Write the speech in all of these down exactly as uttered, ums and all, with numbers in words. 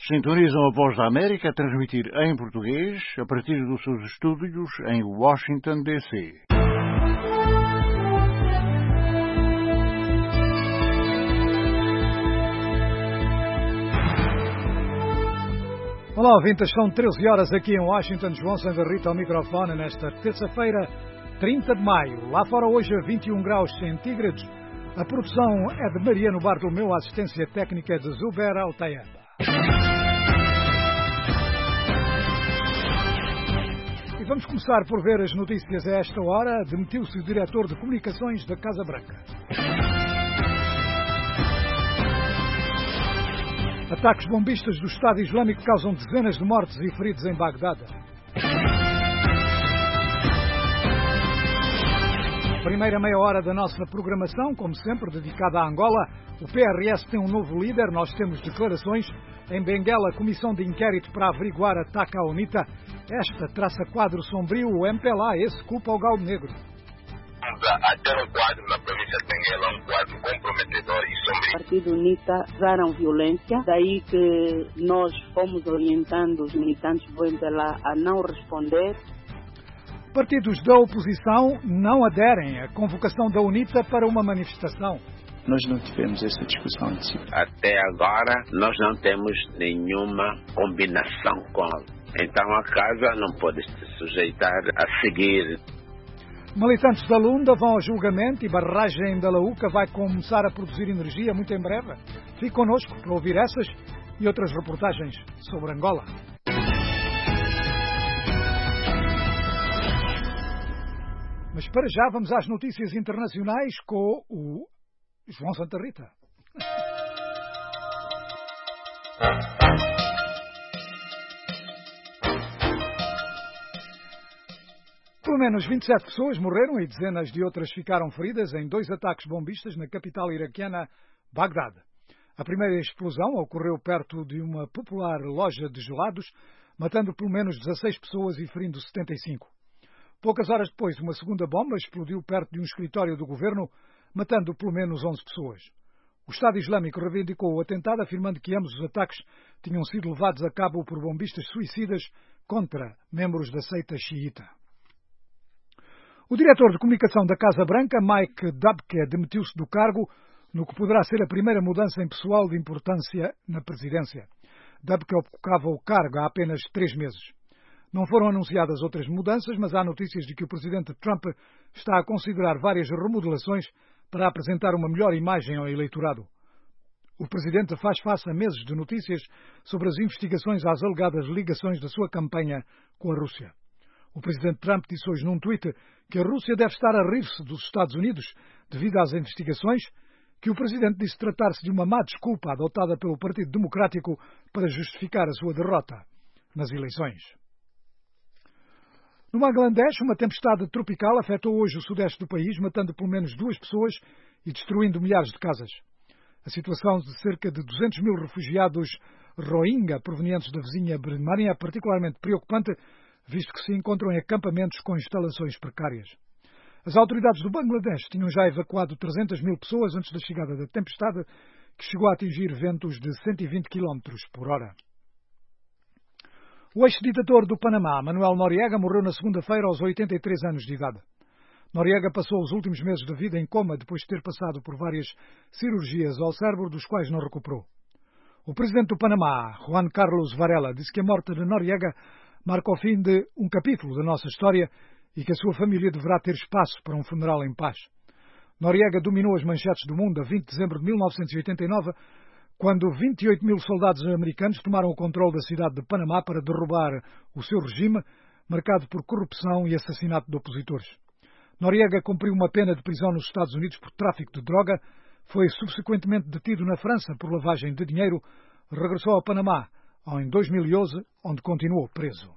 Sintonizam a Voz da América a transmitir em português a partir dos seus estúdios em Washington, D C Olá, ouvintes, são treze horas aqui em Washington. João Santa Rita ao microfone nesta terça-feira, trinta de maio. Lá fora hoje a vinte e um graus centígrados. A produção é de Mariano Bartolomeu, a assistência técnica é de Zuber Altaianda. E vamos começar por ver as notícias a esta hora. Demitiu-se o diretor de comunicações da Casa Branca. Ataques bombistas do Estado Islâmico causam dezenas de mortes e feridos em Bagdade. Primeira meia hora da nossa programação, como sempre, dedicada à Angola. O P R S tem um novo líder, nós temos declarações. Em Benguela, comissão de inquérito para averiguar ataque à UNITA. Esta traça quadro sombrio, o M P L A, esse culpa o Galo Negro. Até um quadro na província de Benguela, um quadro comprometedor e sombrio. O partido UNITA usaram violência, daí que nós fomos orientando os militantes do M P L A a não responder. Partidos da oposição não aderem à convocação da UNITA para uma manifestação. Nós não tivemos essa discussão de si. Até agora, nós não temos nenhuma combinação com ela. Então a casa não pode se sujeitar a seguir. Militantes da Lunda vão ao julgamento e barragem da Laúca vai começar a produzir energia muito em breve. Fique connosco para ouvir essas e outras reportagens sobre Angola. Mas para já vamos às notícias internacionais com o João Santa Rita. Pelo menos vinte e sete pessoas morreram e dezenas de outras ficaram feridas em dois ataques bombistas na capital iraquiana, Bagdade. A primeira explosão ocorreu perto de uma popular loja de gelados, matando pelo menos dezasseis pessoas e ferindo setenta e cinco. Poucas horas depois, uma segunda bomba explodiu perto de um escritório do governo, matando pelo menos onze pessoas. O Estado Islâmico reivindicou o atentado, afirmando que ambos os ataques tinham sido levados a cabo por bombistas suicidas contra membros da seita xiita. O diretor de comunicação da Casa Branca, Mike Dubke, demitiu-se do cargo no que poderá ser a primeira mudança em pessoal de importância na presidência. Dubke ocupava o cargo há apenas três meses. Não foram anunciadas outras mudanças, mas há notícias de que o presidente Trump está a considerar várias remodelações para apresentar uma melhor imagem ao eleitorado. O presidente faz face a meses de notícias sobre as investigações às alegadas ligações da sua campanha com a Rússia. O presidente Trump disse hoje num tweet que a Rússia deve estar a rir-se dos Estados Unidos devido às investigações, que o presidente disse tratar-se de uma má desculpa adotada pelo Partido Democrático para justificar a sua derrota nas eleições. No Bangladesh, uma tempestade tropical afetou hoje o sudeste do país, matando pelo menos duas pessoas e destruindo milhares de casas. A situação de cerca de duzentos mil refugiados Rohingya provenientes da vizinha Birmânia é particularmente preocupante, visto que se encontram em acampamentos com instalações precárias. As autoridades do Bangladesh tinham já evacuado trezentas mil pessoas antes da chegada da tempestade, que chegou a atingir ventos de cento e vinte quilómetros por hora. O ex-ditador do Panamá, Manuel Noriega, morreu na segunda-feira aos oitenta e três anos de idade. Noriega passou os últimos meses de vida em coma depois de ter passado por várias cirurgias ao cérebro, dos quais não recuperou. O presidente do Panamá, Juan Carlos Varela, disse que a morte de Noriega marca o fim de um capítulo da nossa história e que a sua família deverá ter espaço para um funeral em paz. Noriega dominou as manchetes do mundo a vinte de dezembro de mil novecentos e oitenta e nove, quando vinte e oito mil soldados americanos tomaram o controle da cidade de Panamá para derrubar o seu regime, marcado por corrupção e assassinato de opositores. Noriega cumpriu uma pena de prisão nos Estados Unidos por tráfico de droga, foi subsequentemente detido na França por lavagem de dinheiro, regressou ao Panamá em dois mil e onze, onde continuou preso.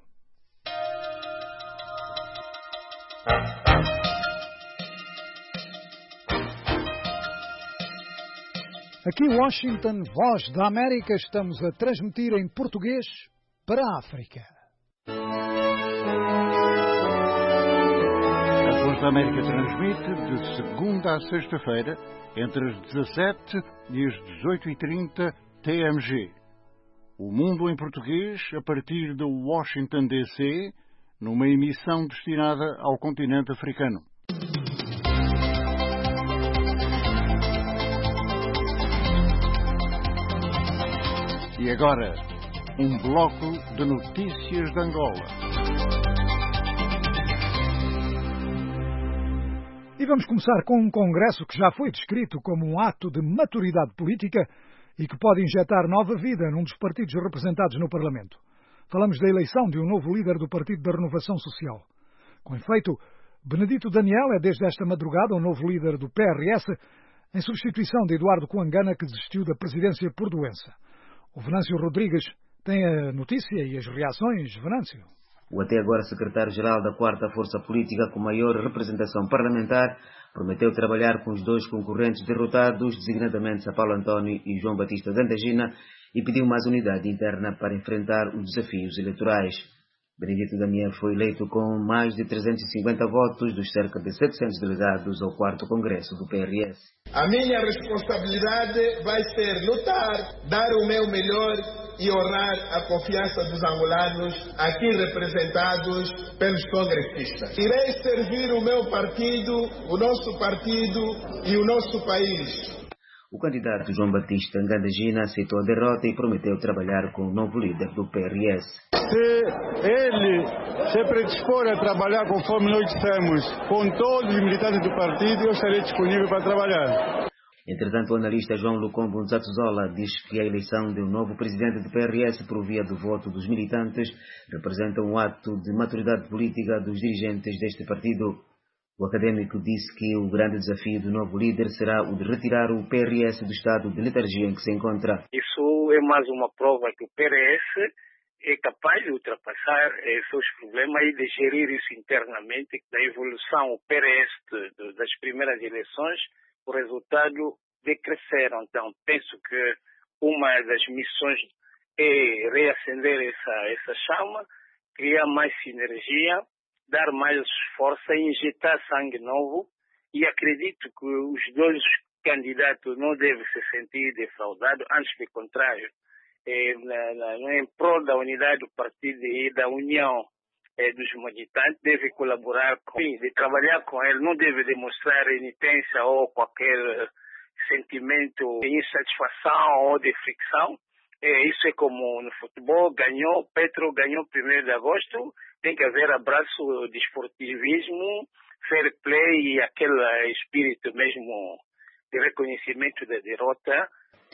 Aqui em Washington, Voz da América, estamos a transmitir em português para a África. A Voz da América transmite de segunda a sexta-feira, entre as dezassete e as dezoito e trinta T M G. O Mundo em Português, a partir de Washington, D C, numa emissão destinada ao continente africano. E agora, um bloco de notícias de Angola. E vamos começar com um congresso que já foi descrito como um ato de maturidade política e que pode injetar nova vida num dos partidos representados no Parlamento. Falamos da eleição de um novo líder do Partido da Renovação Social. Com efeito, Benedito Daniel é desde esta madrugada o novo líder do P R S, em substituição de Eduardo Coangana, que desistiu da presidência por doença. O Venâncio Rodrigues tem a notícia e as reações. Venâncio. O até agora secretário-geral da quarta força política com maior representação parlamentar prometeu trabalhar com os dois concorrentes derrotados, designadamente Paulo António e João Batista Gandagina, e pediu mais unidade interna para enfrentar os desafios eleitorais. Benedito Daniel foi eleito com mais de trezentos e cinquenta votos dos cerca de setecentos delegados ao quarto Congresso do P R S. A minha responsabilidade vai ser lutar, dar o meu melhor e honrar a confiança dos angolanos aqui representados pelos congressistas. Irei servir o meu partido, o nosso partido e o nosso país. O candidato João Batista Gandagina aceitou a derrota e prometeu trabalhar com o novo líder do P R S. Se ele se predispor a trabalhar conforme nós dissemos, com todos os militantes do partido, eu estarei disponível para trabalhar. Entretanto, o analista João Lucombo Nzatzola diz que a eleição de um novo presidente do P R S por via do voto dos militantes representa um ato de maturidade política dos dirigentes deste partido. O académico disse que o grande desafio do novo líder será o de retirar o P R S do estado de letargia em que se encontra. Isso é mais uma prova que o P R S é capaz de ultrapassar esses problemas e de gerir isso internamente. Da evolução, o P R S de, de, das primeiras eleições, o resultado decresceram. Então, penso que uma das missões é reacender essa, essa chama, criar mais sinergia, dar mais força, injetar sangue novo, e acredito que os dois candidatos não devem se sentir defraudados, antes pelo contrário, é, na, na, em prol da unidade do partido e da união é, dos militantes, deve colaborar com ele, de trabalhar com ele, não deve demonstrar renitência ou qualquer sentimento de insatisfação ou de fricção. É, isso é como no futebol, ganhou, Petro ganhou primeiro de agosto, tem que haver abraço de esportivismo, fair play e aquele espírito mesmo de reconhecimento da derrota.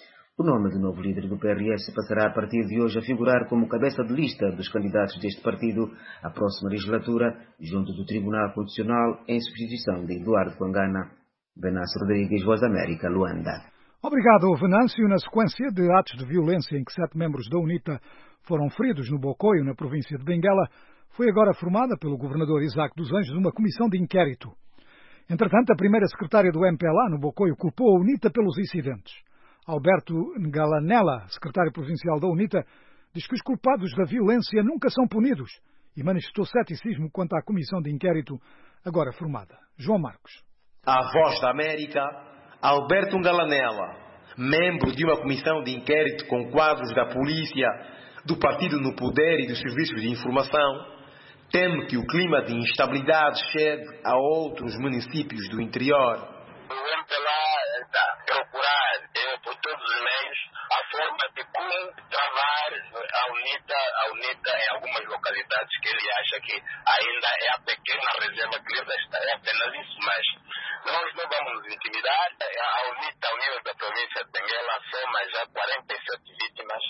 O nome do novo líder do P R S passará a partir de hoje a figurar como cabeça de lista dos candidatos deste partido à próxima legislatura, junto do Tribunal Constitucional, em substituição de Eduardo Coangana. Venâncio Rodrigues, Voz da América, Luanda. Obrigado, Venâncio. Na sequência de atos de violência em que sete membros da UNITA foram feridos no Bocoio, na província de Benguela, foi agora formada pelo governador Isaac dos Anjos uma comissão de inquérito. Entretanto, a primeira secretária do M P L A no Bocoio culpou a UNITA pelos incidentes. Alberto Ngalanella, secretário provincial da UNITA, diz que os culpados da violência nunca são punidos e manifestou ceticismo quanto à comissão de inquérito agora formada. João Marcos. A Voz da América, Alberto Ngalanella, membro de uma comissão de inquérito com quadros da polícia, do partido no poder e dos serviços de informação, teme que o clima de instabilidade chegue a outros municípios do interior. O M P L A está a procurar, eh, por todos os meios, a forma de como travar a UNITA, a UNITA em algumas localidades que ele acha que ainda é a pequena reserva que lhe resta. É apenas isso, mas nós não vamos nos intimidar. A UNITA, ao nível da província de Benguela, soma já quarenta e sete vítimas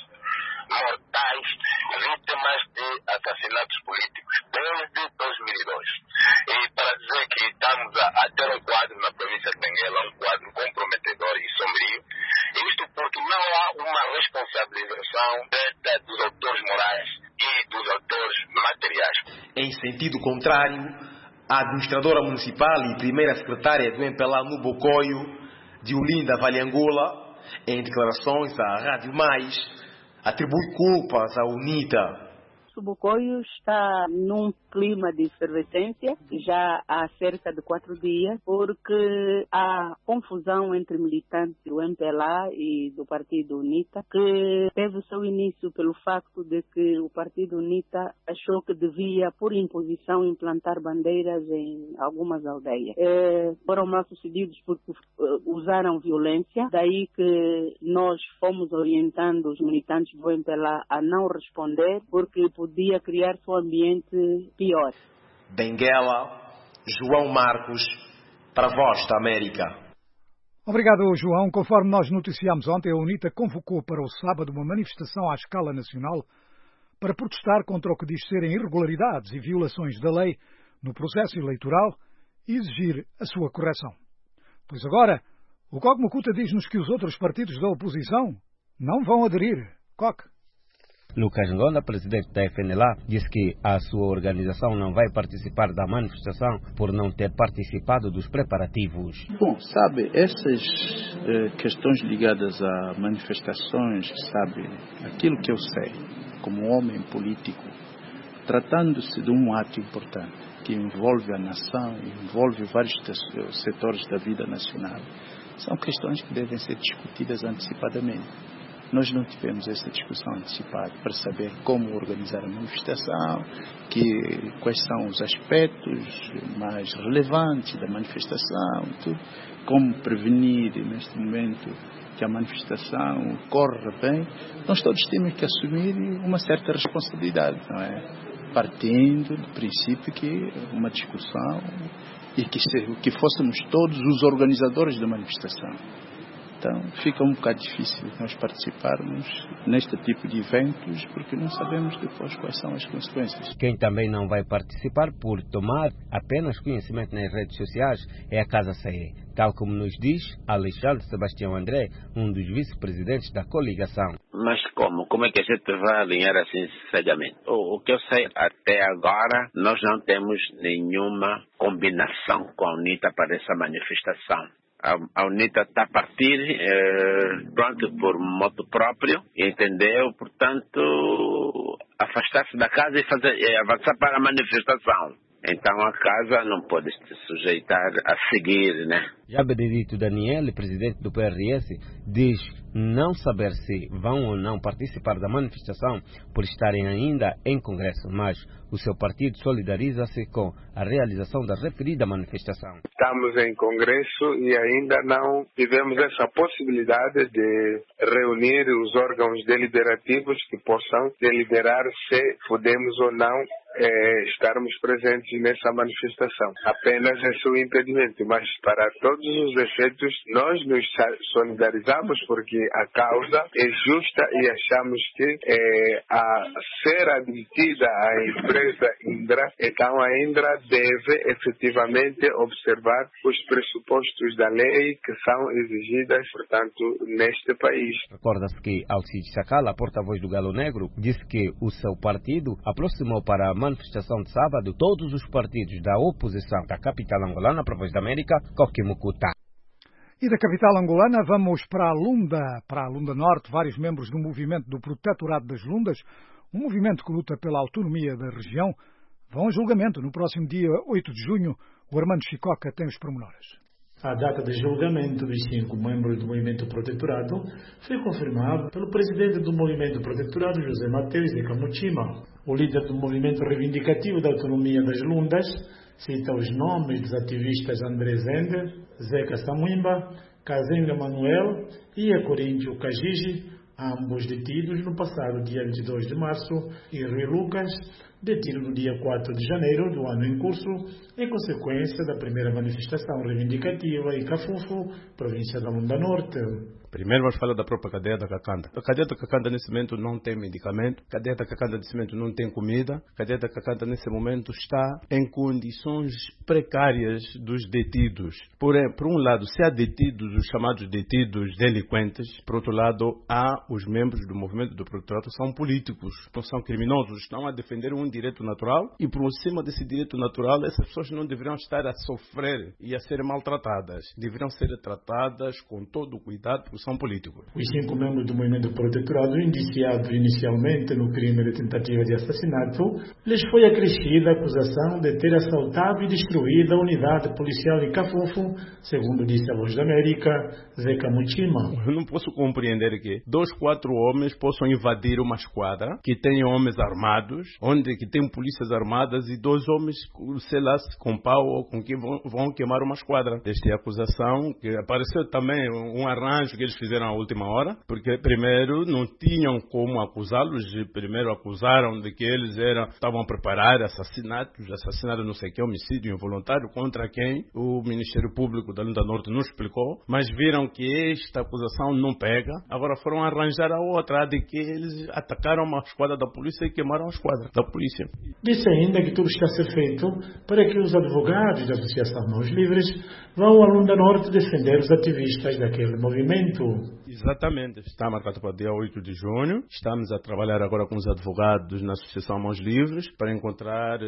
mortais, vítimas de assassinatos políticos desde dois mil e dois. E para dizer que estamos a, a ter um quadro na província de Benguela, um quadro comprometedor e sombrio, isto porque não há uma responsabilização de, de, dos autores morais e dos autores materiais. Em sentido contrário, a administradora municipal e primeira secretária do M P L A no Bocoio, Diolinda Valhangola, em declarações à Rádio Mais, atribui culpas à UNITA. nosso Bocoio está num clima de efervescência já há cerca de quatro dias, porque há confusão entre militantes do M P L A e do Partido UNITA, que teve o seu início pelo facto de que o Partido UNITA achou que devia, por imposição, implantar bandeiras em algumas aldeias. É, foram mal sucedidos porque uh, usaram violência, daí que nós fomos orientando os militantes do M P L A a não responder, porque podia criar-se um ambiente pior. Benguela, João Marcos, para a Voz da América. Obrigado, João. Conforme nós noticiámos ontem, a UNITA convocou para o sábado uma manifestação à escala nacional para protestar contra o que diz serem irregularidades e violações da lei no processo eleitoral e exigir a sua correção. Pois agora, o Coque Mucuta diz-nos que os outros partidos da oposição não vão aderir. Coque. Lucas Ngonda, presidente da F N L A, disse que a sua organização não vai participar da manifestação por não ter participado dos preparativos. Bom, sabe, essas eh, questões ligadas a manifestações, sabe, aquilo que eu sei, como homem político, tratando-se de um ato importante, que envolve a nação, envolve vários setores da vida nacional, são questões que devem ser discutidas antecipadamente. Nós não tivemos essa discussão antecipada para saber como organizar a manifestação, que, quais são os aspectos mais relevantes da manifestação, tudo, como prevenir neste momento que a manifestação corra bem. Nós todos temos que assumir uma certa responsabilidade, não é? Partindo do princípio que uma discussão e que, se, que fôssemos todos os organizadores da manifestação. Então, fica um bocado difícil nós participarmos neste tipo de eventos, porque não sabemos depois quais são as consequências. Quem também não vai participar por tomar apenas conhecimento nas redes sociais é a Casa C E, tal como nos diz Alexandre Sebastião André, um dos vice-presidentes da coligação. Mas como? Como é que a gente vai alinhar assim cegamente? O, o que eu sei até agora, nós não temos nenhuma combinação com a UNITA para essa manifestação. A UNITA está a partir, eh, pronto, por moto próprio, entendeu? Portanto, afastar-se da casa e fazer, eh, avançar para a manifestação. Então a casa não pode se sujeitar a seguir, né? Já Benedito Daniel, presidente do P R S, diz não saber se vão ou não participar da manifestação por estarem ainda em Congresso, mas o seu partido solidariza-se com a realização da referida manifestação. Estamos em Congresso e ainda não tivemos essa possibilidade de reunir os órgãos deliberativos que possam deliberar se podemos ou não é, estarmos presentes nessa manifestação. Apenas esse é o impedimento, mas para todos os efeitos nós nos solidarizamos porque a causa é justa e achamos que é, a ser admitida a empresa Indra, então a Indra deve efetivamente observar os pressupostos da lei que são exigidas, portanto, neste país. Recorda-se que Alcides Sacala, porta-voz do Galo Negro, disse que o seu partido aproximou para a manifestação de sábado todos os partidos da oposição da capital angolana, para a Voz da América, Coque Mucuta. E da capital angolana vamos para a Lunda, para a Lunda Norte. Vários membros do movimento do Protetorado das Lundas, um movimento que luta pela autonomia da região, vão a julgamento no próximo dia oito de junho. O Armando Chicoca tem os pormenores. A data de julgamento dos cinco membros do Movimento Protetorado foi confirmada pelo presidente do Movimento Protetorado, José Mateus de Camutima. O líder do Movimento Reivindicativo da Autonomia das Lundas cita os nomes dos ativistas André Zender, Zeca Samuimba, Kazenga Manuel e a Coríntio Kajiji, ambos detidos no passado dia vinte e dois de março, e Rui Lucas, detido no dia quatro de janeiro do ano em curso, em consequência da primeira manifestação reivindicativa em Cafufo, província da Lunda Norte. Primeiro vamos falar da própria cadeia da Cacanda. A cadeia da Cacanda nesse momento não tem medicamento, a cadeia da Cacanda nesse momento não tem comida, a cadeia da Cacanda nesse momento está em condições precárias dos detidos. Por, por um lado, se há detidos, os chamados detidos delinquentes, por outro lado, há os membros do movimento do protetorado, são políticos, não são criminosos, estão a defender um direito natural e por cima desse direito natural essas pessoas não deveriam estar a sofrer e a ser maltratadas. Deveriam ser tratadas com todo o cuidado, são políticos. Os cinco membros do movimento protetorado, indiciados inicialmente no crime de tentativa de assassinato, lhes foi acrescida a acusação de ter assaltado e destruído a unidade policial de Cafofo, segundo disse a Voz da América, Zeca Muchima. Eu não posso compreender que dois, quatro homens possam invadir uma esquadra que tem homens armados, onde que tem polícias armadas e dois homens, sei lá, com pau ou com que vão, vão queimar uma esquadra. Esta é a acusação, que apareceu também um arranjo que eles fizeram à última hora, porque primeiro não tinham como acusá-los, primeiro acusaram de que eles eram, estavam a preparar assassinatos, assassinato não sei que, homicídio involuntário, contra quem o Ministério Público da Lunda Norte não explicou, mas viram que esta acusação não pega, agora foram arranjar a outra, de que eles atacaram uma esquadra da polícia e queimaram a esquadra da polícia. Disse ainda que tudo está a ser feito para que os advogados da Associação Mãos Livres vão à Lunda Norte defender os ativistas daquele movimento. Exatamente, está marcado para o dia oito de junho. Estamos a trabalhar agora com os advogados na Associação Mãos Livres para encontrar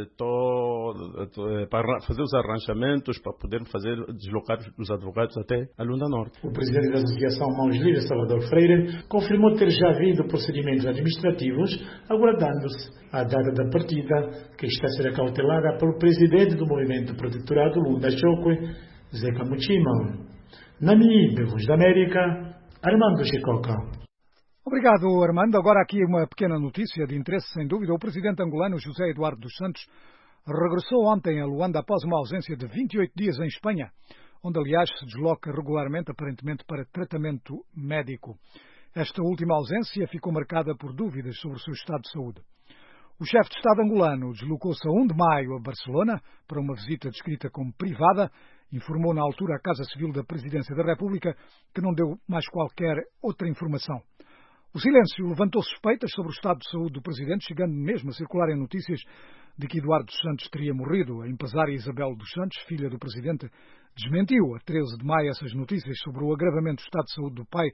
todo, para fazer os arranjamentos para poder fazer deslocar os advogados até a Lunda Norte. O presidente da Associação Mãos Livres, Salvador Freire, confirmou ter já havido procedimentos administrativos, aguardando-se a data da partida, que está a ser acautelada pelo presidente do movimento protetorado, Lunda Chokwe, Zeca Muchima. Namibe, Voz da América, Armando Chicoca. Obrigado, Armando. Agora aqui uma pequena notícia de interesse, sem dúvida. O presidente angolano José Eduardo dos Santos regressou ontem a Luanda após uma ausência de vinte e oito dias em Espanha, onde, aliás, se desloca regularmente, aparentemente para tratamento médico. Esta última ausência ficou marcada por dúvidas sobre o seu estado de saúde. O chefe de Estado angolano deslocou-se a um de maio a Barcelona para uma visita descrita como privada. Informou na altura a Casa Civil da Presidência da República, que não deu mais qualquer outra informação. O silêncio levantou suspeitas sobre o estado de saúde do Presidente, chegando mesmo a circularem notícias de que Eduardo dos Santos teria morrido. A empresária Isabel dos Santos, filha do Presidente, desmentiu a treze de maio essas notícias sobre o agravamento do estado de saúde do pai,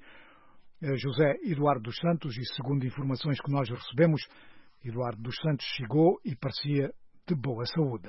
José Eduardo dos Santos, e segundo informações que nós recebemos, Eduardo dos Santos chegou e parecia de boa saúde.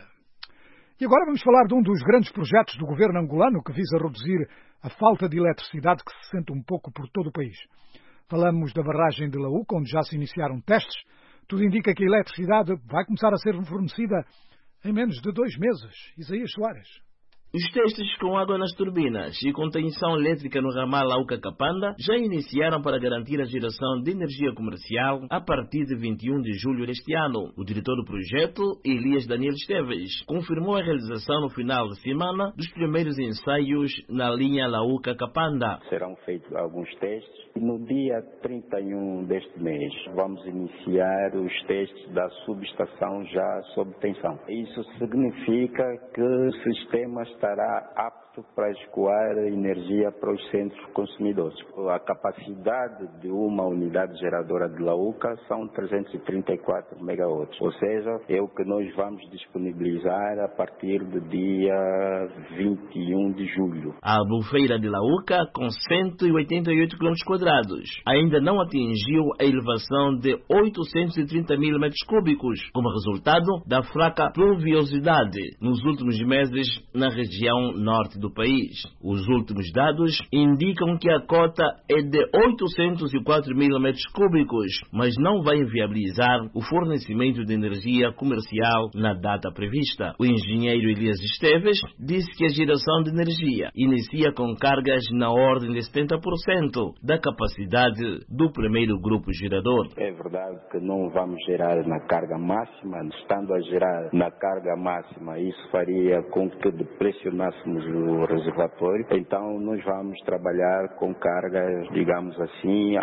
E agora vamos falar de um dos grandes projetos do governo angolano que visa reduzir a falta de eletricidade que se sente um pouco por todo o país. Falamos da barragem de Laúca, onde já se iniciaram testes. Tudo indica que a eletricidade vai começar a ser fornecida em menos de dois meses. Isaías Soares. Os testes com água nas turbinas e contenção elétrica no ramal Laúca-Kapanda já iniciaram para garantir a geração de energia comercial a partir de vinte e um de julho deste ano. O diretor do projeto, Elias Daniel Esteves, confirmou a realização no final de semana dos primeiros ensaios na linha Laúca-Kapanda. Serão feitos alguns testes e no dia trinta e um deste mês vamos iniciar os testes da subestação já sob tensão. Isso significa que o sistema estará apto para escoar energia para os centros consumidores. A capacidade de uma unidade geradora de Laúca são trezentos e trinta e quatro megawatts, ou seja, é o que nós vamos disponibilizar a partir do dia vinte e um de julho. A Albufeira de Laúca, com cento e oitenta e oito quilômetros quadrados, ainda não atingiu a elevação de oitocentos e trinta mil metros cúbicos, como resultado da fraca pluviosidade nos últimos meses na região norte do país. Os últimos dados indicam que a cota é de oitocentos e quatro mil metros cúbicos, mas não vai viabilizar o fornecimento de energia comercial na data prevista. O engenheiro Elias Esteves disse que a geração de energia inicia com cargas na ordem de setenta por cento da capacidade do primeiro grupo gerador. É verdade que não vamos gerar na carga máxima. Estando a gerar na carga máxima, isso faria com que pressionássemos o reservatório, então nós vamos trabalhar com cargas, digamos assim,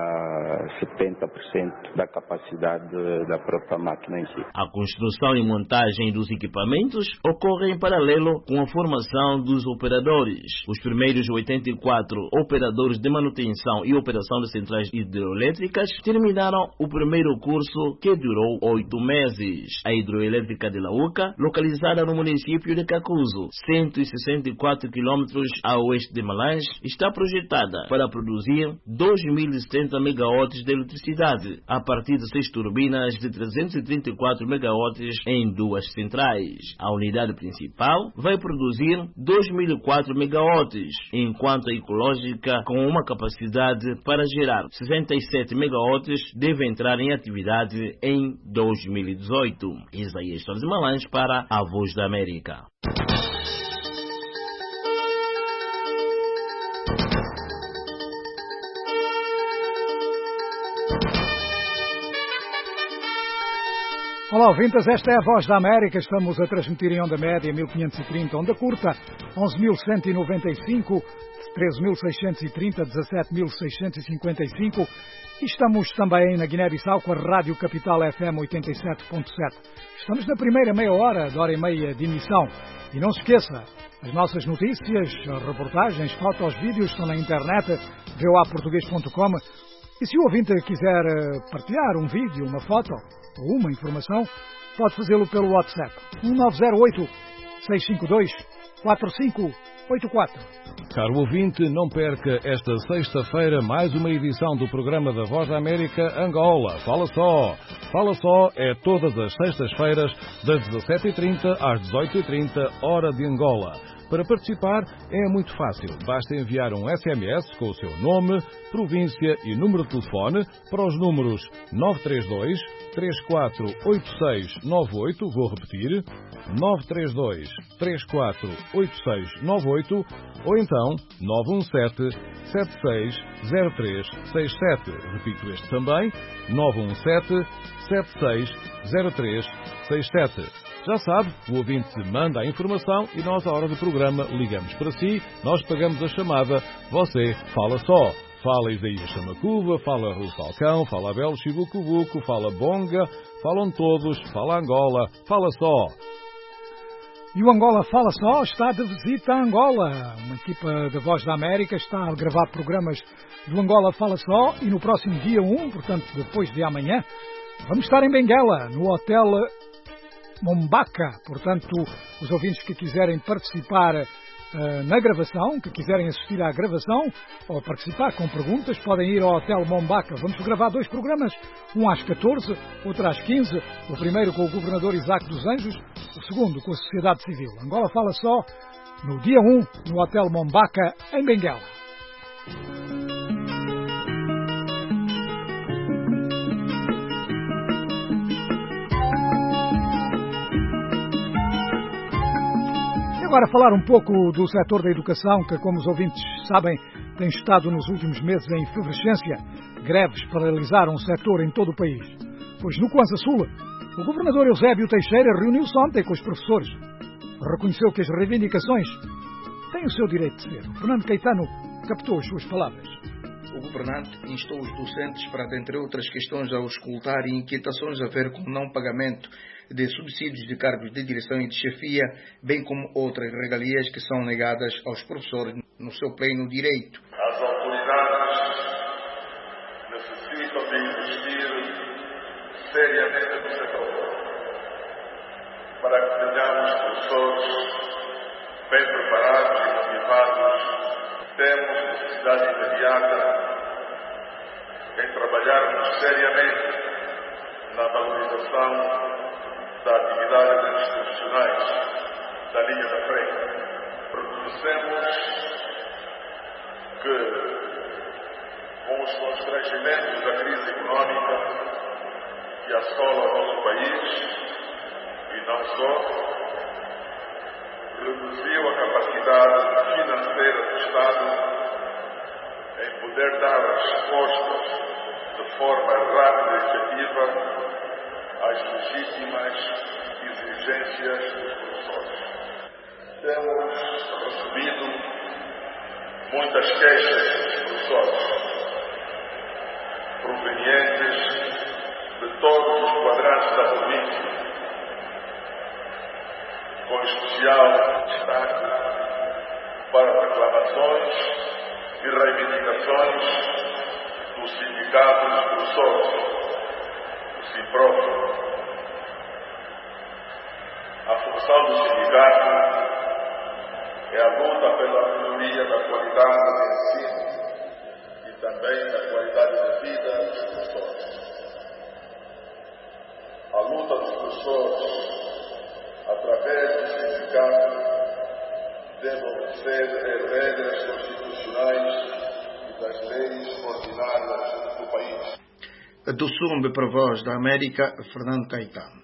a setenta por cento da capacidade da própria máquina em si. A construção e montagem dos equipamentos ocorre em paralelo com a formação dos operadores. Os primeiros oitenta e quatro operadores de manutenção e operação de centrais hidroelétricas terminaram o primeiro curso, que durou oito meses. A hidroelétrica de Laúca, localizada no município de Cacuzo, cento e sessenta e quatro quilômetros a oeste de Malange, está projetada para produzir dois mil e setenta megawatts de eletricidade, a partir de seis turbinas de trezentos e trinta e quatro megawatts em duas centrais. A unidade principal vai produzir dois mil e quatro megawatts, enquanto a ecológica, com uma capacidade para gerar sessenta e sete megawatts, deve entrar em atividade em dois mil e dezoito. Isaías Torres de Malange para a Voz da América. Olá, ouvintes, esta é a Voz da América. Estamos a transmitir em onda média mil quinhentos e trinta, onda curta onze mil cento e noventa e cinco, treze mil seiscentos e trinta, dezassete mil seiscentos e cinquenta e cinco e estamos também na Guiné-Bissau com a Rádio Capital F M oitenta e sete ponto sete. Estamos na primeira meia hora, de hora e meia de emissão. E não se esqueça, as nossas notícias, reportagens, fotos, vídeos estão na internet, v o a português ponto com. E se o ouvinte quiser partilhar um vídeo, uma foto ou uma informação, pode fazê-lo pelo WhatsApp um nove zero oito, seis cinco dois, quatro cinco oito quatro. Caro ouvinte, não perca esta sexta-feira mais uma edição do programa da Voz da América Angola. Fala só! Fala só é todas as sextas-feiras das dezassete e trinta às dezoito e trinta, hora de Angola. Para participar é muito fácil. Basta enviar um S M S com o seu nome, província e número de telefone para os números nove três dois, três quatro oito seis nove oito, vou repetir, nove três dois, três quatro oito seis nove oito, ou então nove um sete, sete seis zero três seis sete. Repito este também, nove um sete, sete seis zero três seis sete. Já sabe, o ouvinte manda a informação e nós, à hora do programa, ligamos para si, nós pagamos a chamada, você fala só. Fala Isaías Chamacuva, fala Rui Falcão, fala Abel Chibucubuco, fala Bonga, falam todos, fala Angola, fala só. E o Angola Fala Só está de visita a Angola. Uma equipa da Voz da América está a gravar programas do Angola Fala Só e no próximo dia um, portanto depois de amanhã, vamos estar em Benguela, no Hotel Mombaca. Portanto, os ouvintes que quiserem participar uh, na gravação, que quiserem assistir à gravação ou participar com perguntas, podem ir ao Hotel Mombaca. Vamos gravar dois programas, um às catorze, outro às quinze. O primeiro com o governador Isaac dos Anjos, o segundo com a sociedade civil. Angola Fala Só, no dia um, no Hotel Mombaca, em Benguela. Agora falar um pouco do setor da educação, que, como os ouvintes sabem, tem estado nos últimos meses em efervescência. Greves paralisaram o setor em todo o país. Pois no Kwanza Sul, o governador Eusébio Teixeira reuniu-se ontem com os professores. Reconheceu que as reivindicações têm o seu direito de ser. O Fernando Caetano captou as suas palavras. O governante instou os docentes para, dentre outras questões, a auscultar inquietações a ver com o não pagamento de subsídios de cargos de direção e de chefia, bem como outras regalias que são negadas aos professores no seu pleno direito. As autoridades necessitam de investir seriamente no setor para que tenhamos professores bem preparados e motivados. Temos necessidade imediata em trabalharmos seriamente na valorização da atividades institucionais da linha da frente. Reconhecemos que, com os constrangimentos da crise econômica que assola o nosso país, e não só, reduziu a capacidade financeira do Estado em poder dar respostas de forma rápida e efetiva às legítimas exigências dos professores. Temos recebido muitas queixas dos professores, provenientes de todos os quadrantes da província, com especial destaque para reclamações e reivindicações do Sindicato dos Professores, o SIMPROF. A função do sindicato é a luta pela melhoria da qualidade do ensino e também da qualidade de vida dos professores. A luta dos professores, através do sindicato, deve obedecer às regras constitucionais e das leis ordinárias do país. Do Sumbe para a Voz da América, Fernando Caetano.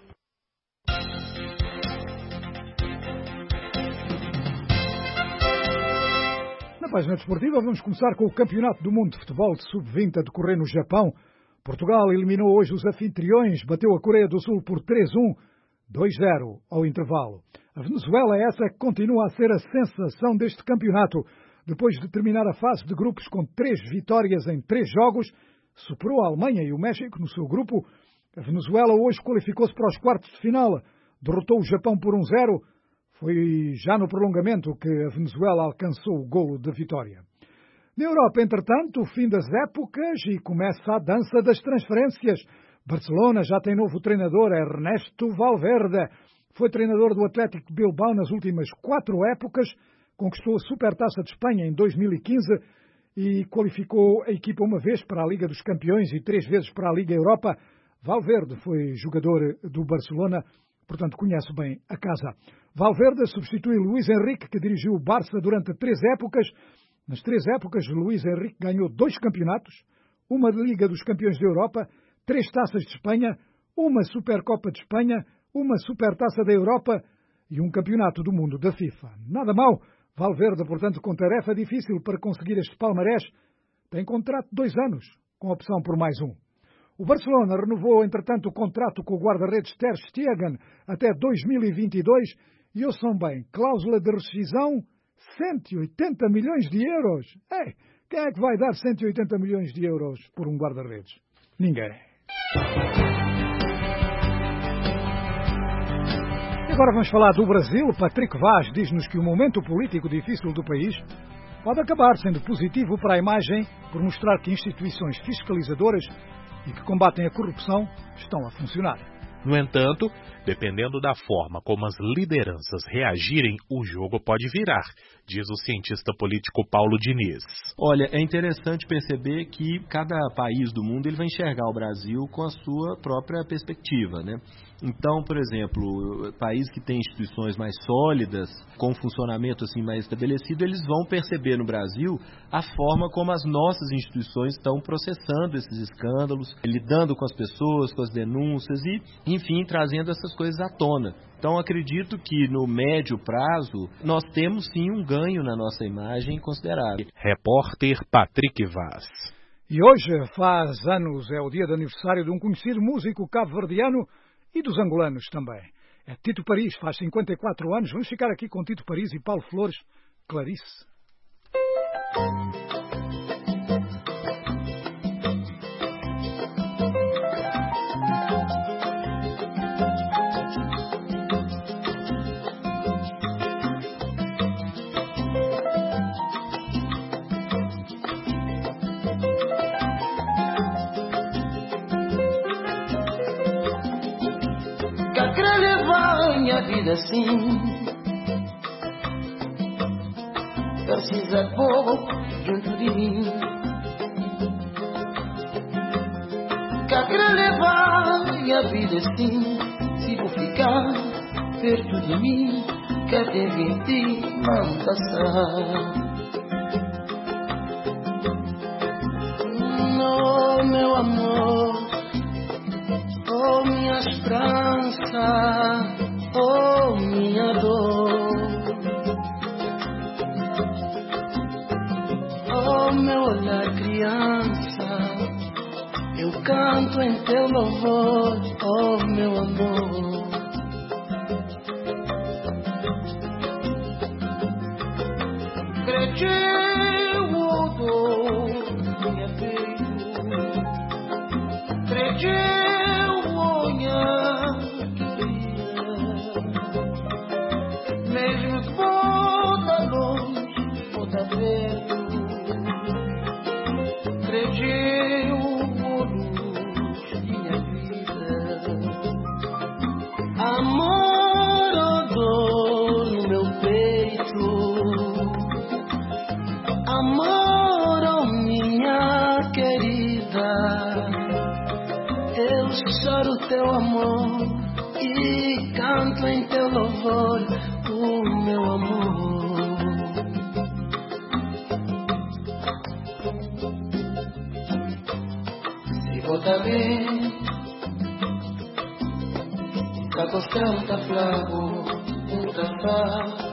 Na página desportiva vamos começar com o Campeonato do Mundo de Futebol de sub vinte a decorrer no Japão. Portugal eliminou hoje os anfitriões, bateu a Coreia do Sul por três a um, dois a zero ao intervalo. A Venezuela é essa que continua a ser a sensação deste campeonato. Depois de terminar a fase de grupos com três vitórias em três jogos, superou a Alemanha e o México no seu grupo. A Venezuela hoje qualificou-se para os quartos de final, derrotou o Japão por um a zero. Foi já no prolongamento que a Venezuela alcançou o golo de vitória. Na Europa, entretanto, o fim das épocas e começa a dança das transferências. Barcelona já tem novo treinador, Ernesto Valverde. Foi treinador do Atlético Bilbao nas últimas quatro épocas, conquistou a Supertaça de Espanha em dois mil e quinze e qualificou a equipa uma vez para a Liga dos Campeões e três vezes para a Liga Europa. Valverde foi jogador do Barcelona, portanto conhece bem a casa. Valverde substitui Luís Henrique, que dirigiu o Barça durante três épocas. Nas três épocas, Luís Henrique ganhou dois campeonatos, uma Liga dos Campeões da Europa, três Taças de Espanha, uma Supercopa de Espanha, uma Supertaça da Europa e um Campeonato do Mundo da FIFA. Nada mal, Valverde, portanto, com tarefa difícil para conseguir este palmarés, tem contrato de dois anos, com opção por mais um. O Barcelona renovou, entretanto, o contrato com o guarda-redes Ter Stegen até dois mil e vinte e dois e, ouçam bem, cláusula de rescisão, cento e oitenta milhões de euros. Ei, quem é que vai dar cento e oitenta milhões de euros por um guarda-redes? Ninguém. E agora vamos falar do Brasil. Patrick Vaz diz-nos que o momento político difícil do país pode acabar sendo positivo para a imagem por mostrar que instituições fiscalizadoras e que combatem a corrupção estão a funcionar. No entanto, dependendo da forma como as lideranças reagirem, o jogo pode virar, diz o cientista político Paulo Diniz. Olha, é interessante perceber que cada país do mundo ele vai enxergar o Brasil com a sua própria perspectiva, né? Então, por exemplo, países que têm instituições mais sólidas, com funcionamento assim mais estabelecido, eles vão perceber no Brasil a forma como as nossas instituições estão processando esses escândalos, lidando com as pessoas, com as denúncias e, enfim, trazendo essas coisas à tona. Então, acredito que no médio prazo nós temos sim um ganho na nossa imagem considerável. Repórter Patrick Vaz. E hoje faz anos, é o dia de aniversário de um conhecido músico cabo-verdiano e dos angolanos também. É Tito Paris, faz cinquenta e quatro anos. Vamos ficar aqui com Tito Paris e Paulo Flores, Clarice. Quer levar minha vida assim, precisa pouco junto de mim. Quer levar minha vida assim, se vou ficar perto de mim, quer ter ti não passar. Oh, meu amor, oh, minha esperança, oh, minha dor, oh, meu olhar criança, eu canto em teu louvor, oh, meu amor. Cresceu o dor, minha peito, cresceu o olhar queria, mesmo toda longe, toda perto, cresceu o luz de minha vida. do teu amor e canto em teu louvor o meu amor. Se bota bem, tá gostando, tá flago, tá fá.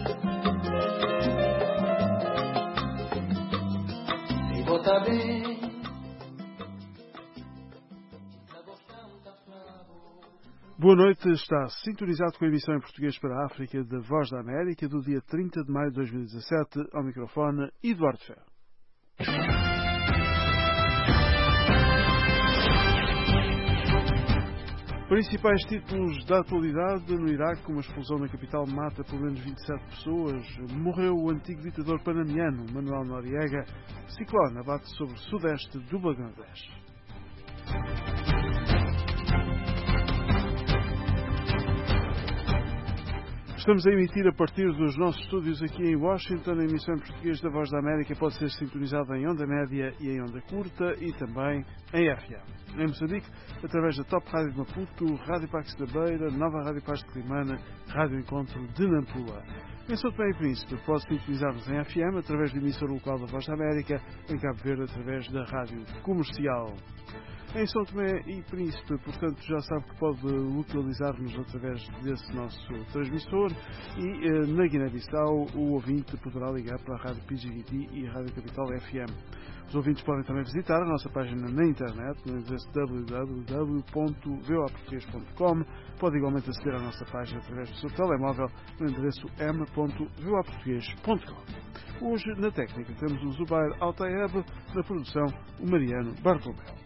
Se bota bem. Boa noite, está sintonizado com a emissão em português para a África da Voz da América do dia trinta de maio de dois mil e dezassete, ao microfone Eduardo Ferro. Principais títulos da atualidade: no Iraque, uma explosão na capital mata pelo menos vinte e sete pessoas. Morreu o antigo ditador panamiano Manuel Noriega. Ciclone abate sobre o sudeste do Bangladesh. Estamos a emitir a partir dos nossos estúdios aqui em Washington. A emissão em português da Voz da América pode ser sintonizada em onda média e em onda curta e também em F M. Em Moçambique, através da Top Rádio de Maputo, Rádio Pax da Beira, Nova Rádio Paz de Climana, Rádio Encontro de Nampula. Em São Tomé e Príncipe, pode sintonizar-nos em F M através do emissor local da Voz da América, em Cabo Verde através da Rádio Comercial. Em São Tomé e Príncipe, portanto, já sabe que pode localizar-nos através desse nosso transmissor e eh, na Guiné-Bissau o ouvinte poderá ligar para a Rádio P G V T e a Rádio Capital F M. Os ouvintes podem também visitar a nossa página na internet, no endereço w w w ponto v o a português ponto com. Pode igualmente aceder à nossa página através do seu telemóvel no endereço m ponto v o a português ponto com. Hoje, na técnica, temos o Zubair Altaeb, na produção, o Mariano Bartolomeu.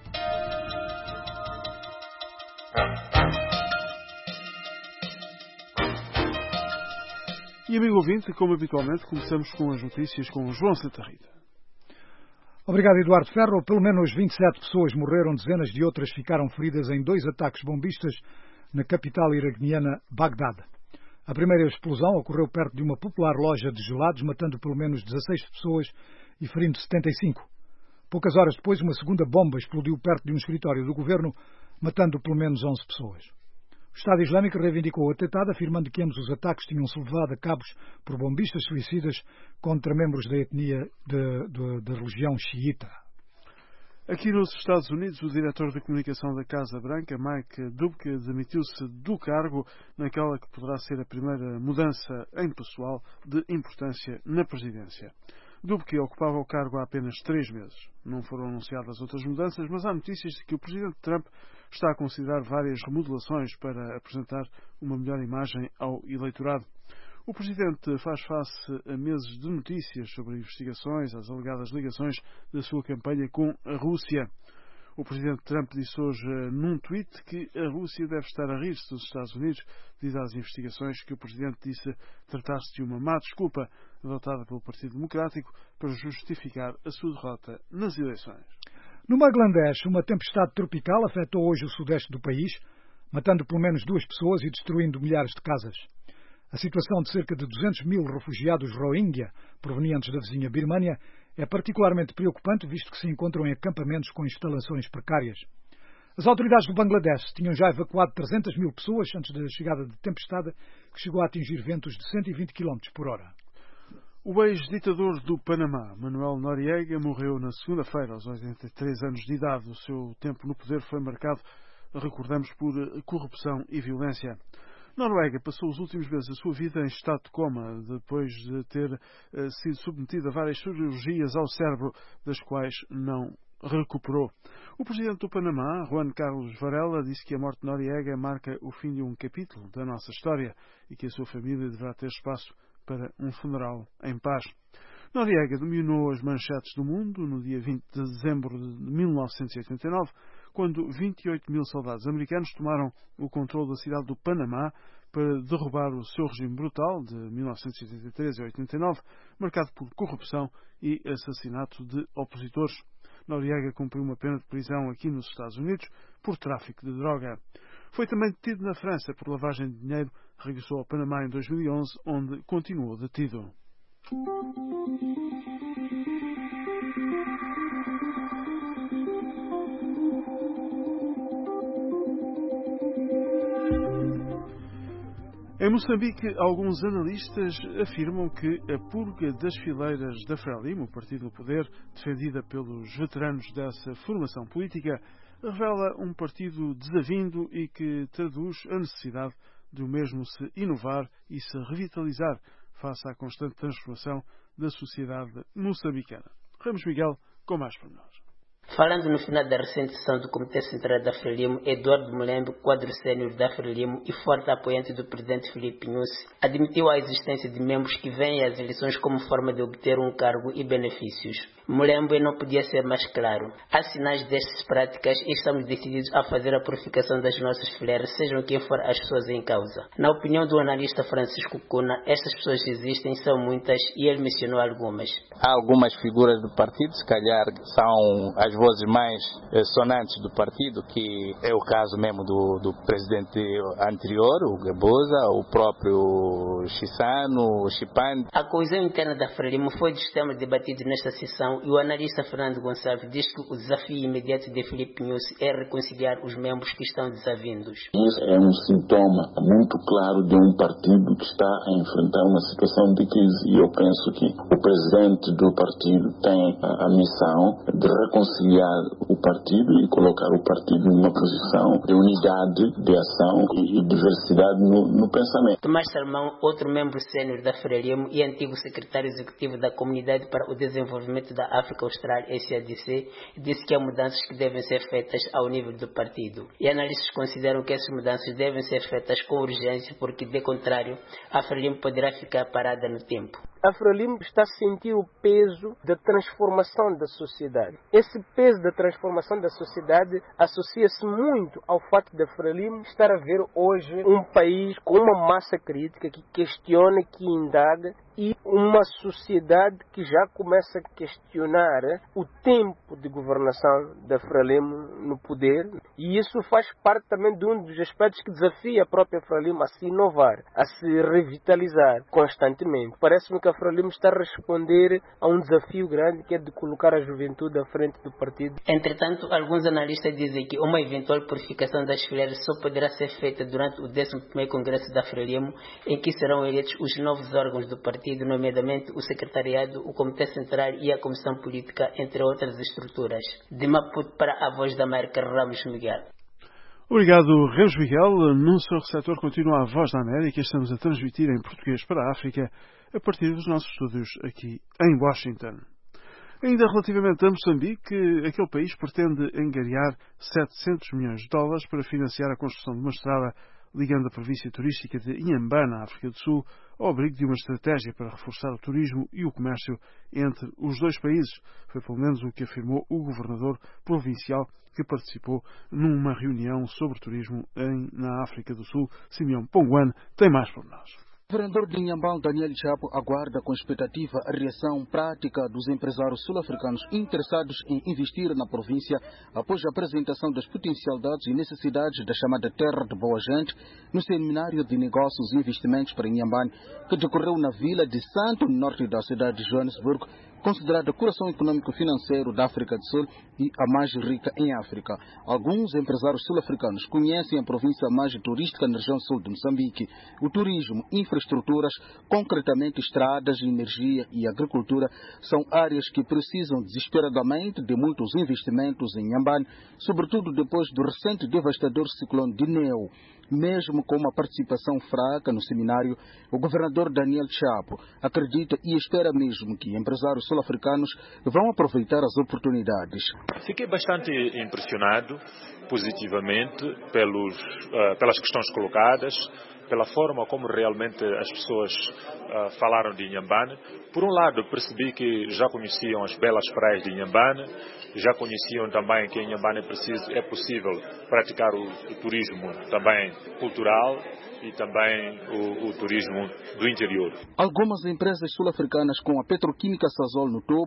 E amigo ouvinte, como habitualmente, começamos com as notícias com o João Santa Rita. Obrigado, Eduardo Ferro. Pelo menos vinte e sete pessoas morreram, dezenas de outras ficaram feridas em dois ataques bombistas na capital iraquiana, Bagdad. A primeira explosão ocorreu perto de uma popular loja de gelados, matando pelo menos dezasseis pessoas e ferindo setenta e cinco. Poucas horas depois, uma segunda bomba explodiu perto de um escritório do governo, matando pelo menos onze pessoas. O Estado Islâmico reivindicou o atentado, afirmando que ambos os ataques tinham-se levado a cabos por bombistas suicidas contra membros da etnia da religião xiita. Aqui nos Estados Unidos, o diretor de comunicação da Casa Branca, Mike Dubke, demitiu-se do cargo naquela que poderá ser a primeira mudança em pessoal de importância na presidência. Dubke ocupava o cargo há apenas três meses. Não foram anunciadas outras mudanças, mas há notícias de que o presidente Trump está a considerar várias remodelações para apresentar uma melhor imagem ao eleitorado. O presidente faz face a meses de notícias sobre investigações às alegadas ligações da sua campanha com a Rússia. O presidente Trump disse hoje num tweet que a Rússia deve estar a rir-se dos Estados Unidos devido às investigações que o presidente disse tratar-se de uma má desculpa adotada pelo Partido Democrático para justificar a sua derrota nas eleições. No Bangladesh, uma tempestade tropical afetou hoje o sudeste do país, matando pelo menos duas pessoas e destruindo milhares de casas. A situação de cerca de duzentos mil refugiados Rohingya, provenientes da vizinha Birmânia, é particularmente preocupante, visto que se encontram em acampamentos com instalações precárias. As autoridades do Bangladesh tinham já evacuado trezentas mil pessoas antes da chegada de tempestade, que chegou a atingir ventos de cento e vinte quilómetros por hora. O ex-ditador do Panamá, Manuel Noriega, morreu na segunda-feira, aos oitenta e três anos de idade. O seu tempo no poder foi marcado, recordamos, por corrupção e violência. Noriega passou os últimos meses da sua vida em estado de coma, depois de ter uh, sido submetido a várias cirurgias ao cérebro, das quais não recuperou. O presidente do Panamá, Juan Carlos Varela, disse que a morte de Noriega marca o fim de um capítulo da nossa história e que a sua família deverá ter espaço para um funeral em paz. Noriega dominou as manchetes do mundo no dia vinte de dezembro de mil novecentos e oitenta e nove, quando vinte e oito mil soldados americanos tomaram o controle da cidade do Panamá para derrubar o seu regime brutal de mil novecentos e oitenta e três a oitenta e nove, marcado por corrupção e assassinato de opositores. Noriega cumpriu uma pena de prisão aqui nos Estados Unidos por tráfico de droga. Foi também detido na França por lavagem de dinheiro, regressou ao Panamá em dois mil e onze, onde continuou detido. Em Moçambique, alguns analistas afirmam que a purga das fileiras da Frelimo, o partido no poder, defendida pelos veteranos dessa formação política, revela um partido desavindo e que traduz a necessidade de o mesmo se inovar e se revitalizar face à constante transformação da sociedade moçambicana. Ramos Miguel, com mais pormenores. Falando no final da recente sessão do Comitê Central da Frelimo, Eduardo Mulembe, quadro sénior da Frelimo e forte apoiante do presidente Filipe Nyusi, admitiu a existência de membros que veem as eleições como forma de obter um cargo e benefícios. Mulembe não podia ser mais claro. Há sinais destas práticas e estamos decididos a fazer a purificação das nossas fileiras, sejam quem for as pessoas em causa. Na opinião do analista Francisco Cuna, estas pessoas existem, são muitas e ele mencionou algumas. Há algumas figuras do partido, se calhar são as vozes mais sonantes do partido, que é o caso mesmo do, do presidente anterior, o Gabosa, o próprio Chissano, o Chipande. A coesão interna da Frelimo foi dos temas debatidos nesta sessão e o analista Fernando Gonçalves diz que o desafio imediato de Filipe Nyusi é reconciliar os membros que estão desavindos. Isso é um sintoma muito claro de um partido que está a enfrentar uma situação de crise, e eu penso que o presidente do partido tem a, a missão de reconciliar o partido e colocar o partido numa posição de unidade de ação e diversidade no, no pensamento. Tomás Salmão, outro membro sénior da Frelimo e antigo secretário executivo da Comunidade para o Desenvolvimento da África Austral, S A D C, disse que há mudanças que devem ser feitas ao nível do partido. E analistas consideram que essas mudanças devem ser feitas com urgência, porque, de contrário, a Frelimo poderá ficar parada no tempo. A Frelimo está a sentir o peso da transformação da sociedade. Esse peso da transformação da sociedade associa-se muito ao fato da Frelimo estar a ver hoje um país com uma massa crítica que questiona, que indaga, e uma sociedade que já começa a questionar o tempo de governação da Frelimo no poder, e isso faz parte também de um dos aspectos que desafia a própria Frelimo a se inovar, a se revitalizar constantemente. Parece-me que a Frelimo está a responder a um desafio grande, que é de colocar a juventude à frente do partido. Entretanto, alguns analistas dizem que uma eventual purificação das fileiras só poderá ser feita durante o décimo primeiro Congresso da Frelimo, em que serão eleitos os novos órgãos do partido, nomeadamente o Secretariado, o Comitê Central e a Comissão Política, entre outras estruturas. De Maputo para a Voz da América, Ramos Miguel. Obrigado, Ramos Miguel. No seu receptor continua a Voz da América. Estamos a transmitir em português para a África a partir dos nossos estúdios aqui em Washington. Ainda relativamente a Moçambique, aquele país pretende angariar setecentos milhões de dólares para financiar a construção de uma estrada ligando a província turística de Inhambane, na África do Sul, ao abrigo de uma estratégia para reforçar o turismo e o comércio entre os dois países. Foi pelo menos o que afirmou o governador provincial que participou numa reunião sobre turismo em, na África do Sul. Simeão Ponguane tem mais por nós. O governador de Inhambane, Daniel Chapo, aguarda com expectativa a reação prática dos empresários sul-africanos interessados em investir na província após a apresentação das potencialidades e necessidades da chamada Terra de Boa Gente no Seminário de Negócios e Investimentos para Inhambane, que decorreu na vila de Santo, no norte da cidade de Joanesburgo, considerada o coração econômico-financeiro da África do Sul e a mais rica em África. Alguns empresários sul-africanos conhecem a província mais turística na região sul de Moçambique. O turismo, infraestruturas, concretamente estradas, energia e agricultura, são áreas que precisam desesperadamente de muitos investimentos em Inhambane, sobretudo depois do recente devastador ciclone de Neo. Mesmo com uma participação fraca no seminário, o governador Daniel Chapo acredita e espera mesmo que empresários sul-africanos vão aproveitar as oportunidades. Fiquei bastante impressionado positivamente pelos, uh, pelas questões colocadas, pela forma como realmente as pessoas uh, falaram de Inhambane. Por um lado, percebi que já conheciam as belas praias de Inhambane, já conheciam também que em Inhambane é, preciso, é possível praticar o, o turismo também cultural e também o, o turismo do interior. Algumas empresas sul-africanas, com a petroquímica Sasol no topo,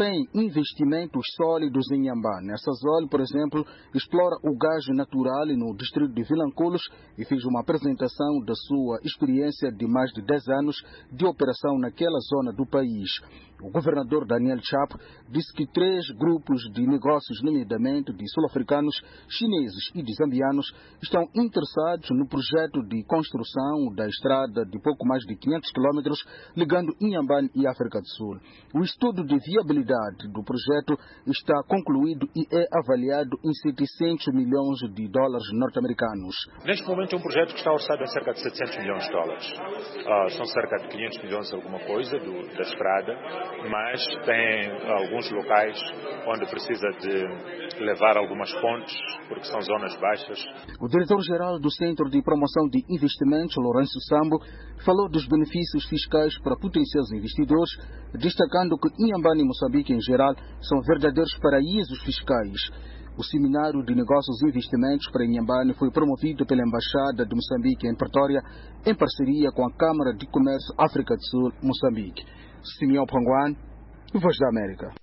prevêem investimentos sólidos em Inhambane. A Sasol, por exemplo, explora o gás natural no distrito de Vilanculos e fez uma apresentação da sua experiência de mais de dez anos de operação naquela zona do país. O governador Daniel Chapo disse que três grupos de negócios, nomeadamente de sul-africanos, chineses e de zambianos, estão interessados no projeto de construção da estrada de pouco mais de quinhentos quilômetros ligando Inhambane e África do Sul. O estudo de viabilidade do projeto está concluído e é avaliado em setecentos milhões de dólares norte-americanos. Neste momento é um projeto que está orçado em cerca de setecentos milhões de dólares. Uh, são cerca de quinhentos milhões alguma coisa do, da estrada, mas tem alguns locais onde precisa de levar algumas pontes, porque são zonas baixas. O diretor-geral do Centro de Promoção de Investimentos, Lourenço Sambo, falou dos benefícios fiscais para potenciais investidores, destacando que Inhambane e Moçambique, em geral, são verdadeiros paraísos fiscais. O Seminário de Negócios e Investimentos para Inhambane foi promovido pela Embaixada de Moçambique em Pretória, em parceria com a Câmara de Comércio África do Sul, Moçambique. Simeão Ponguan, Voz da América.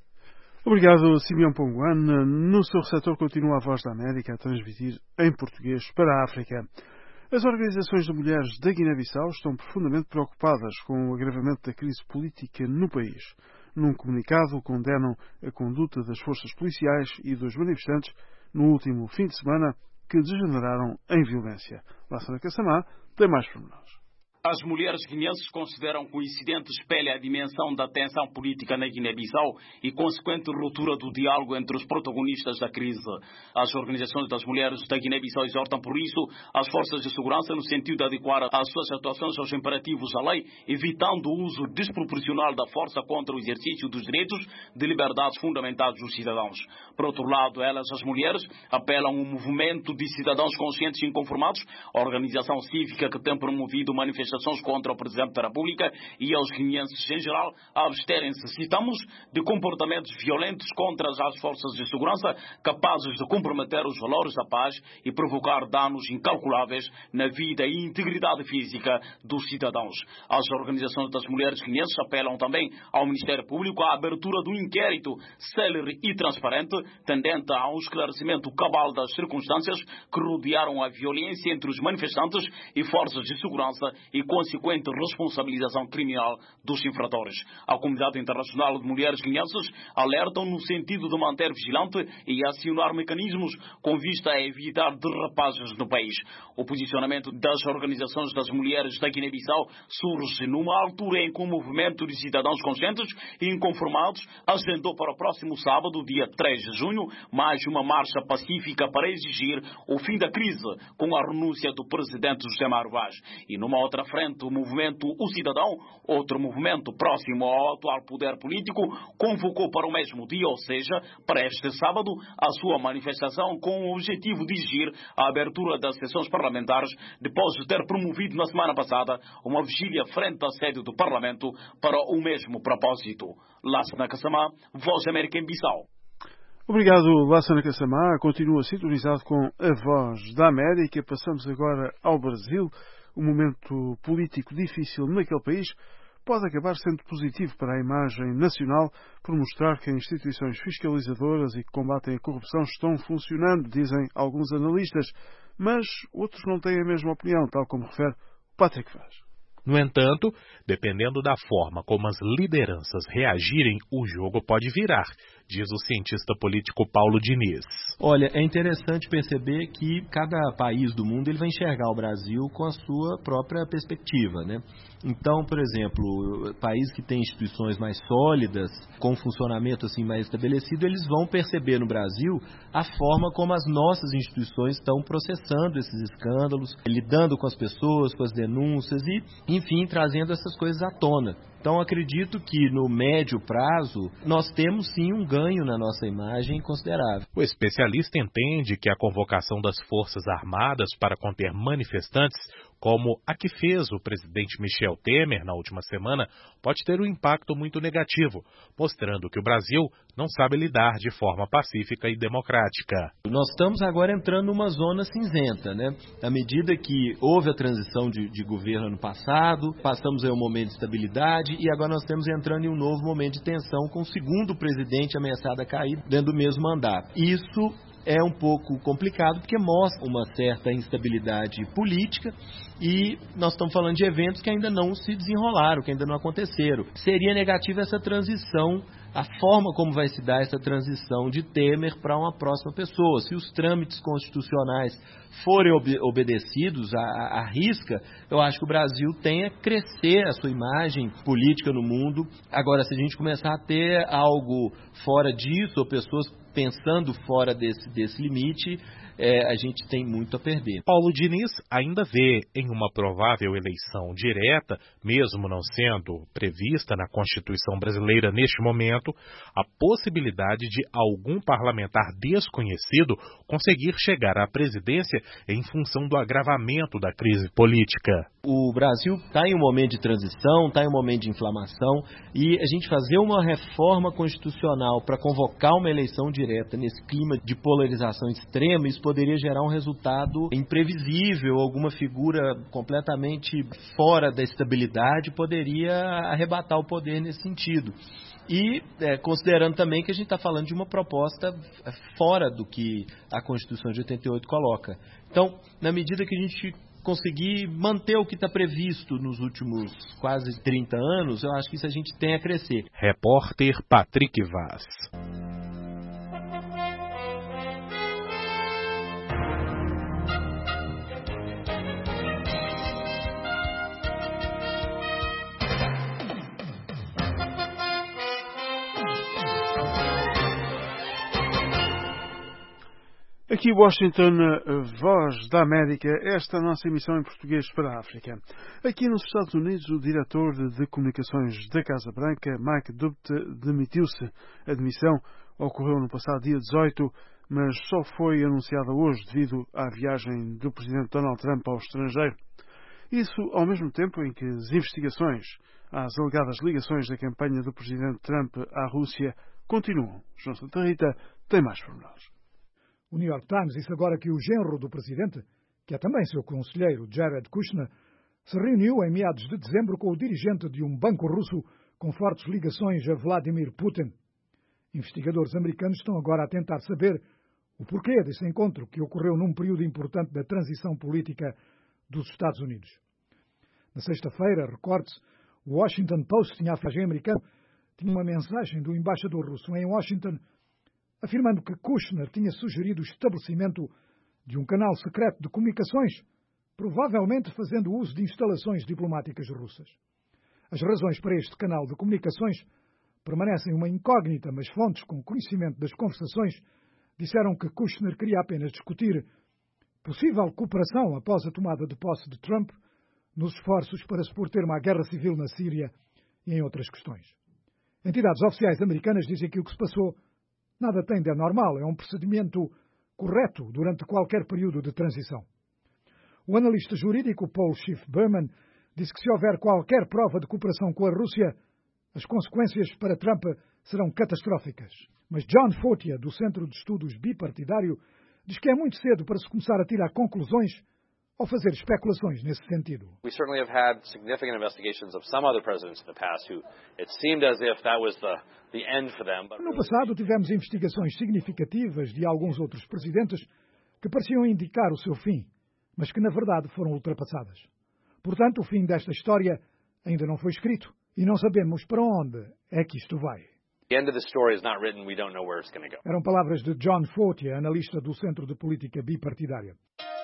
Obrigado, Simeão Ponguan. No seu receptor continua a Voz da América a transmitir em português para a África. As organizações de mulheres da Guiné-Bissau estão profundamente preocupadas com o agravamento da crise política no país. Num comunicado, condenam a conduta das forças policiais e dos manifestantes no último fim de semana que degeneraram em violência. Lassana Kassamá tem mais pormenores. As mulheres guineenses consideram que o incidente espelha a dimensão da tensão política na Guiné-Bissau e consequente ruptura do diálogo entre os protagonistas da crise. As organizações das mulheres da Guiné-Bissau exortam, por isso, as forças de segurança no sentido de adequar as suas atuações aos imperativos da lei, evitando o uso desproporcional da força contra o exercício dos direitos de liberdades fundamentais dos cidadãos. Por outro lado, elas, as mulheres, apelam a um movimento de cidadãos conscientes e inconformados, a organização cívica que tem promovido manifestações contra o Presidente da República e aos guineenses em geral a absterem-se, citamos, de comportamentos violentos contra as forças de segurança capazes de comprometer os valores da paz e provocar danos incalculáveis na vida e integridade física dos cidadãos. As organizações das mulheres guineenses apelam também ao Ministério Público à abertura de um inquérito célere e transparente tendente a um esclarecimento cabal das circunstâncias que rodearam a violência entre os manifestantes e forças de segurança e consequente responsabilização criminal dos infratores. A comunidade internacional de mulheres guineenses alertam no sentido de manter vigilante e acionar mecanismos com vista a evitar derrapagens no país. O posicionamento das organizações das mulheres da Guiné-Bissau surge numa altura em que o movimento de cidadãos conscientes e inconformados agendou para o próximo sábado, dia três de junho, mais uma marcha pacífica para exigir o fim da crise com a renúncia do presidente José Mário Vaz. E numa outra frente, o movimento O Cidadão, outro movimento próximo ao atual poder político, convocou para o mesmo dia, ou seja, para este sábado, a sua manifestação com o objetivo de exigir a abertura das sessões parlamentares, depois de ter promovido na semana passada uma vigília frente à sede do Parlamento para o mesmo propósito. Lassana Kassamá, Voz da América em Bissau. Obrigado, Lassana Kassamá. Continua sintonizado com a Voz da América. Passamos agora ao Brasil. O momento político difícil naquele país pode acabar sendo positivo para a imagem nacional por mostrar que instituições fiscalizadoras e que combatem a corrupção estão funcionando, dizem alguns analistas, mas outros não têm a mesma opinião, tal como refere Patrick Vaz. No entanto, dependendo da forma como as lideranças reagirem, o jogo pode virar, diz o cientista político Paulo Diniz. Olha, é interessante perceber que cada país do mundo ele vai enxergar o Brasil com a sua própria perspectiva, né? Então, por exemplo, países que têm instituições mais sólidas, com funcionamento assim mais estabelecido, eles vão perceber no Brasil a forma como as nossas instituições estão processando esses escândalos, lidando com as pessoas, com as denúncias e, enfim, trazendo essas coisas à tona. Então, acredito que no médio prazo nós temos sim um ganho na nossa imagem considerável. O especialista entende que a convocação das Forças Armadas para conter manifestantes como a que fez o presidente Michel Temer na última semana, pode ter um impacto muito negativo, mostrando que o Brasil não sabe lidar de forma pacífica e democrática. Nós estamos agora entrando numa zona cinzenta, né? À medida que houve a transição de, de governo ano passado, passamos aí um momento de estabilidade e agora nós estamos entrando em um novo momento de tensão com o segundo presidente ameaçado a cair dentro do mesmo mandato. Isso é um pouco complicado porque mostra uma certa instabilidade política e nós estamos falando de eventos que ainda não se desenrolaram, que ainda não aconteceram. Seria negativa essa transição, a forma como vai se dar essa transição de Temer para uma próxima pessoa. Se os trâmites constitucionais forem ob- obedecidos à, à risca, eu acho que o Brasil tem a crescer a sua imagem política no mundo. Agora, se a gente começar a ter algo fora disso, ou pessoas pensando fora desse, desse limite, é, a gente tem muito a perder. Paulo Diniz ainda vê em uma provável eleição direta, mesmo não sendo prevista na Constituição brasileira neste momento, a possibilidade de algum parlamentar desconhecido conseguir chegar à presidência em função do agravamento da crise política. O Brasil está em um momento de transição, está em um momento de inflamação, e a gente fazer uma reforma constitucional para convocar uma eleição direta nesse clima de polarização extrema, isso poderia gerar um resultado imprevisível, alguma figura completamente fora da estabilidade poderia arrebatar o poder nesse sentido. E é, considerando também que a gente está falando de uma proposta fora do que a Constituição de oitenta e oito coloca. Então, na medida que a gente conseguir manter o que está previsto nos últimos quase trinta anos, eu acho que isso a gente tem a crescer. Repórter Patrick Vaz. Aqui Washington, Voz da América, esta é a nossa emissão em português para a África. Aqui nos Estados Unidos, o diretor de comunicações da Casa Branca, Mike Dubte, demitiu-se. A demissão ocorreu no passado dia dezoito, mas só foi anunciada hoje devido à viagem do presidente Donald Trump ao estrangeiro. Isso ao mesmo tempo em que as investigações às alegadas ligações da campanha do presidente Trump à Rússia continuam. João Santa Rita tem mais pormenores. O New York Times disse agora que o genro do presidente, que é também seu conselheiro, Jared Kushner, se reuniu em meados de dezembro com o dirigente de um banco russo com fortes ligações a Vladimir Putin. Investigadores americanos estão agora a tentar saber o porquê desse encontro que ocorreu num período importante da transição política dos Estados Unidos. Na sexta-feira, recorde-se, o Washington Post tinha a mensagem americana, tinha uma mensagem do embaixador russo em Washington afirmando que Kushner tinha sugerido o estabelecimento de um canal secreto de comunicações, provavelmente fazendo uso de instalações diplomáticas russas. As razões para este canal de comunicações permanecem uma incógnita, mas fontes com conhecimento das conversações disseram que Kushner queria apenas discutir possível cooperação após a tomada de posse de Trump nos esforços para se pôr termo à guerra civil na Síria e em outras questões. Entidades oficiais americanas dizem que o que se passou nada tem de anormal, é um procedimento correto durante qualquer período de transição. O analista jurídico Paul Schiff Berman disse que se houver qualquer prova de cooperação com a Rússia, as consequências para Trump serão catastróficas. Mas John Fortier, do Centro de Estudos Bipartidário, diz que é muito cedo para se começar a tirar conclusões ou fazer especulações nesse sentido. We certainly have had significant investigations of some other presidents in the past who it seemed as if that was the the end for them. But no passado tivemos investigações significativas de alguns outros presidentes que pareciam indicar o seu fim, mas que na verdade foram ultrapassadas. Portanto, o fim desta história ainda não foi escrito e não sabemos para onde é que isto vai. The end of the story is not written, we don't know where it's going to go. Eram palavras de John Fortier, analista do Centro de Política Bipartidária.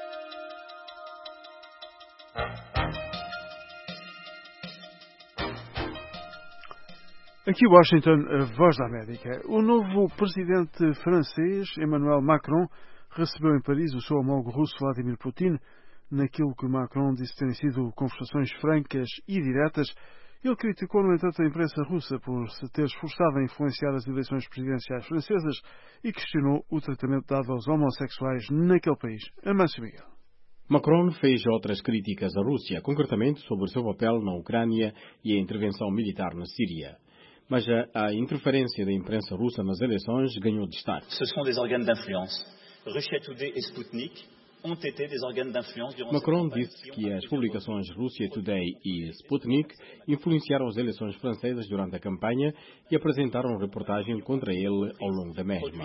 Aqui Washington, a Voz da América. O novo presidente francês, Emmanuel Macron, recebeu em Paris o seu homólogo russo Vladimir Putin. Naquilo que Macron disse terem sido conversações francas e diretas, ele criticou, no entanto, a imprensa russa por se ter esforçado a influenciar as eleições presidenciais francesas e questionou o tratamento dado aos homossexuais naquele país. Amâncio Miguel. Macron fez outras críticas à Rússia, concretamente sobre o seu papel na Ucrânia e a intervenção militar na Síria. Mas a, a interferência da imprensa russa nas eleições ganhou destaque. Ce sont des organes d'influence. Russia Today e Sputnik ont été des organes d'influence durant Macron disse que as publicações Russia Today e Sputnik influenciaram as eleições francesas durante a campanha e apresentaram reportagem contra ele ao longo da mesma.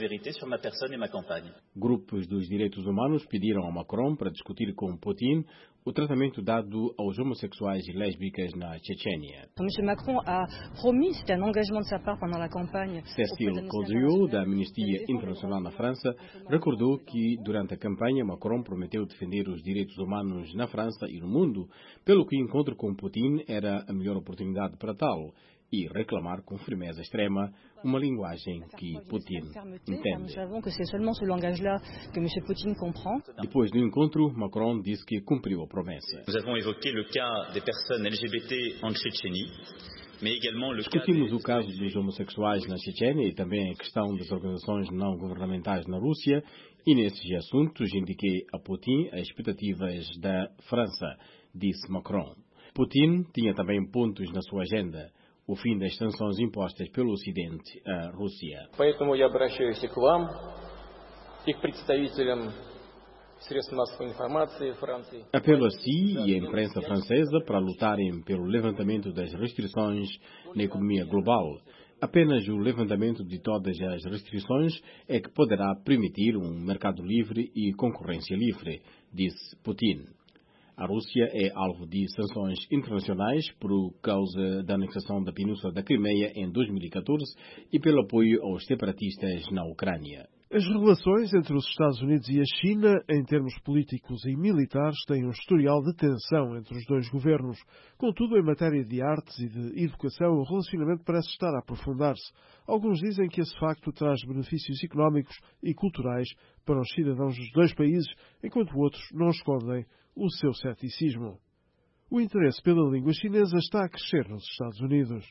Grupos dos direitos humanos pediram a Macron para discutir com Putin o tratamento dado aos homossexuais e lésbicas na Chechênia. Monsieur Macron a promis, c'était un engagement de sa part pendant la campagne. Cécile Cauziot, da Amnistia Internacional na França, recordou que durante a campanha Macron prometeu defender os direitos humanos na França e no mundo, pelo que o encontro com Putin era a melhor oportunidade para tal, e reclamar com firmeza extrema uma linguagem que Putin entende. Depois do encontro, Macron disse que cumpriu a promessa. Nous avons évoqué le cas des personnes L G B T en Tchétchénie. Discutimos o caso dos homossexuais na Chechênia e também a questão das organizações não governamentais na Rússia, e nesses assuntos indiquei a Putin as expectativas da França, disse Macron. Putin tinha também pontos na sua agenda: o fim das sanções impostas pelo Ocidente à Rússia. Поэтому я обращаюсь к вам и к представителям средств массовой информации Франции. Apelo a si e à imprensa francesa para lutarem pelo levantamento das restrições na economia global. Apenas o levantamento de todas as restrições é que poderá permitir um mercado livre e concorrência livre, disse Putin. A Rússia é alvo de sanções internacionais por causa da anexação da Península da Crimeia em dois mil e catorze e pelo apoio aos separatistas na Ucrânia. As relações entre os Estados Unidos e a China, em termos políticos e militares, têm um historial de tensão entre os dois governos. Contudo, em matéria de artes e de educação, o relacionamento parece estar a aprofundar-se. Alguns dizem que esse facto traz benefícios económicos e culturais para os cidadãos dos dois países, enquanto outros não escondem o seu ceticismo. O interesse pela língua chinesa está a crescer nos Estados Unidos.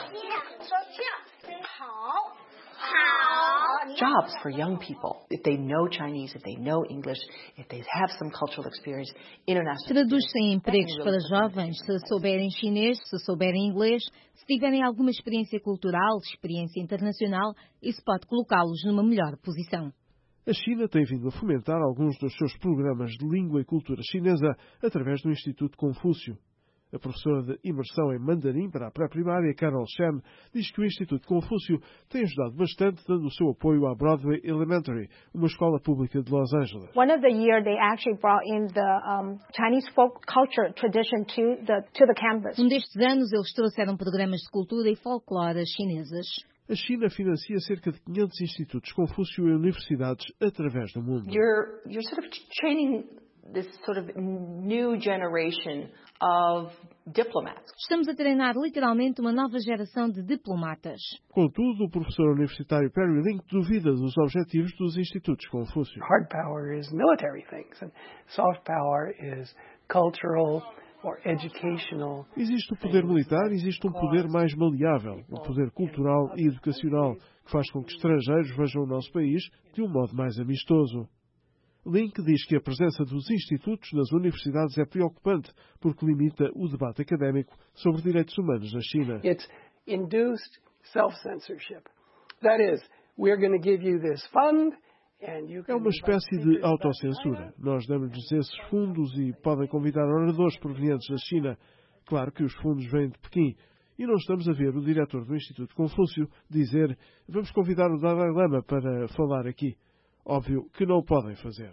Jobs for young people, if they know Chinese, if they know English, if they have some cultural experience, international. Traduz-se em empregos para jovens se souberem chinês, se souberem inglês, se tiverem alguma experiência cultural, experiência internacional, isso pode colocá-los numa melhor posição. A China tem vindo a fomentar alguns dos seus programas de língua e cultura chinesa através do Instituto Confúcio. A professora de imersão em mandarim para a pré-primária, Carol Shen, diz que o Instituto Confúcio tem ajudado bastante, dando o seu apoio à Broadway Elementary, uma escola pública de Los Angeles. One of the year they actually brought in the um, Chinese folk culture tradition to the to the campus. Um destes anos eles trouxeram programas de cultura e folclore chinesas. A China financia cerca de quinhentos institutos Confúcio em universidades através do mundo. You're you're sort of training this sort of new generation of diplomats. Estamos a treinar literalmente uma nova geração de diplomatas. Contudo, o professor universitário Perry Link duvida dos objetivos dos institutos Confúcio. Hard power is military things and soft power is cultural or educational. Existe o poder militar, existe um poder mais maleável, o poder cultural e educacional, que faz com que estrangeiros vejam o nosso país de um modo mais amistoso. Link diz que a presença dos institutos nas universidades é preocupante porque limita o debate académico sobre direitos humanos na China. It's induced self-censorship. That is, we're going to give you this fund and you can... É uma espécie de autocensura. Nós damos-lhes esses fundos e podem convidar oradores provenientes da China. Claro que os fundos vêm de Pequim. E não estamos a ver o diretor do Instituto Confúcio dizer vamos convidar o Dalai Lama para falar aqui. Óbvio que não o podem fazer.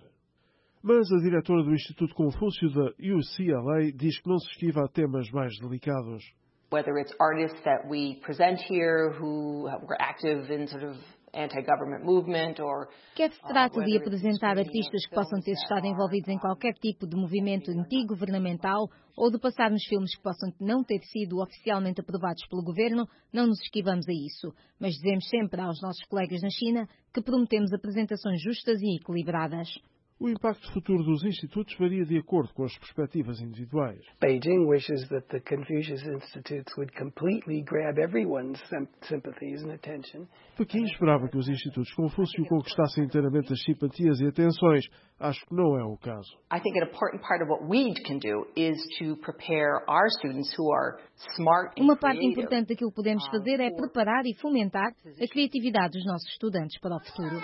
Mas a diretora do Instituto Confúcio da U C L A diz que não se esquiva a temas mais delicados. Whether it's artists that we present here who were active in sort of anti-government movement or quer se trate de apresentar artistas que possam ter estado envolvidos em qualquer tipo de movimento anti-governamental ou de passar nos filmes que possam não ter sido oficialmente aprovados pelo governo, não nos esquivamos a isso. Mas dizemos sempre aos nossos colegas na China que prometemos apresentações justas e equilibradas. O impacto futuro dos institutos varia de acordo com as perspectivas individuais. Beijing wishes that the Confucius Institutes would completely grab everyone's sympathies and attention. Pequim esperava que os institutos Confúcio conquistassem inteiramente as simpatias e atenções. Acho que não é o caso. I think an important part of what we can do is to prepare our students who are smart and Uma parte importante daquilo que podemos fazer é preparar e fomentar a criatividade dos nossos estudantes para o futuro.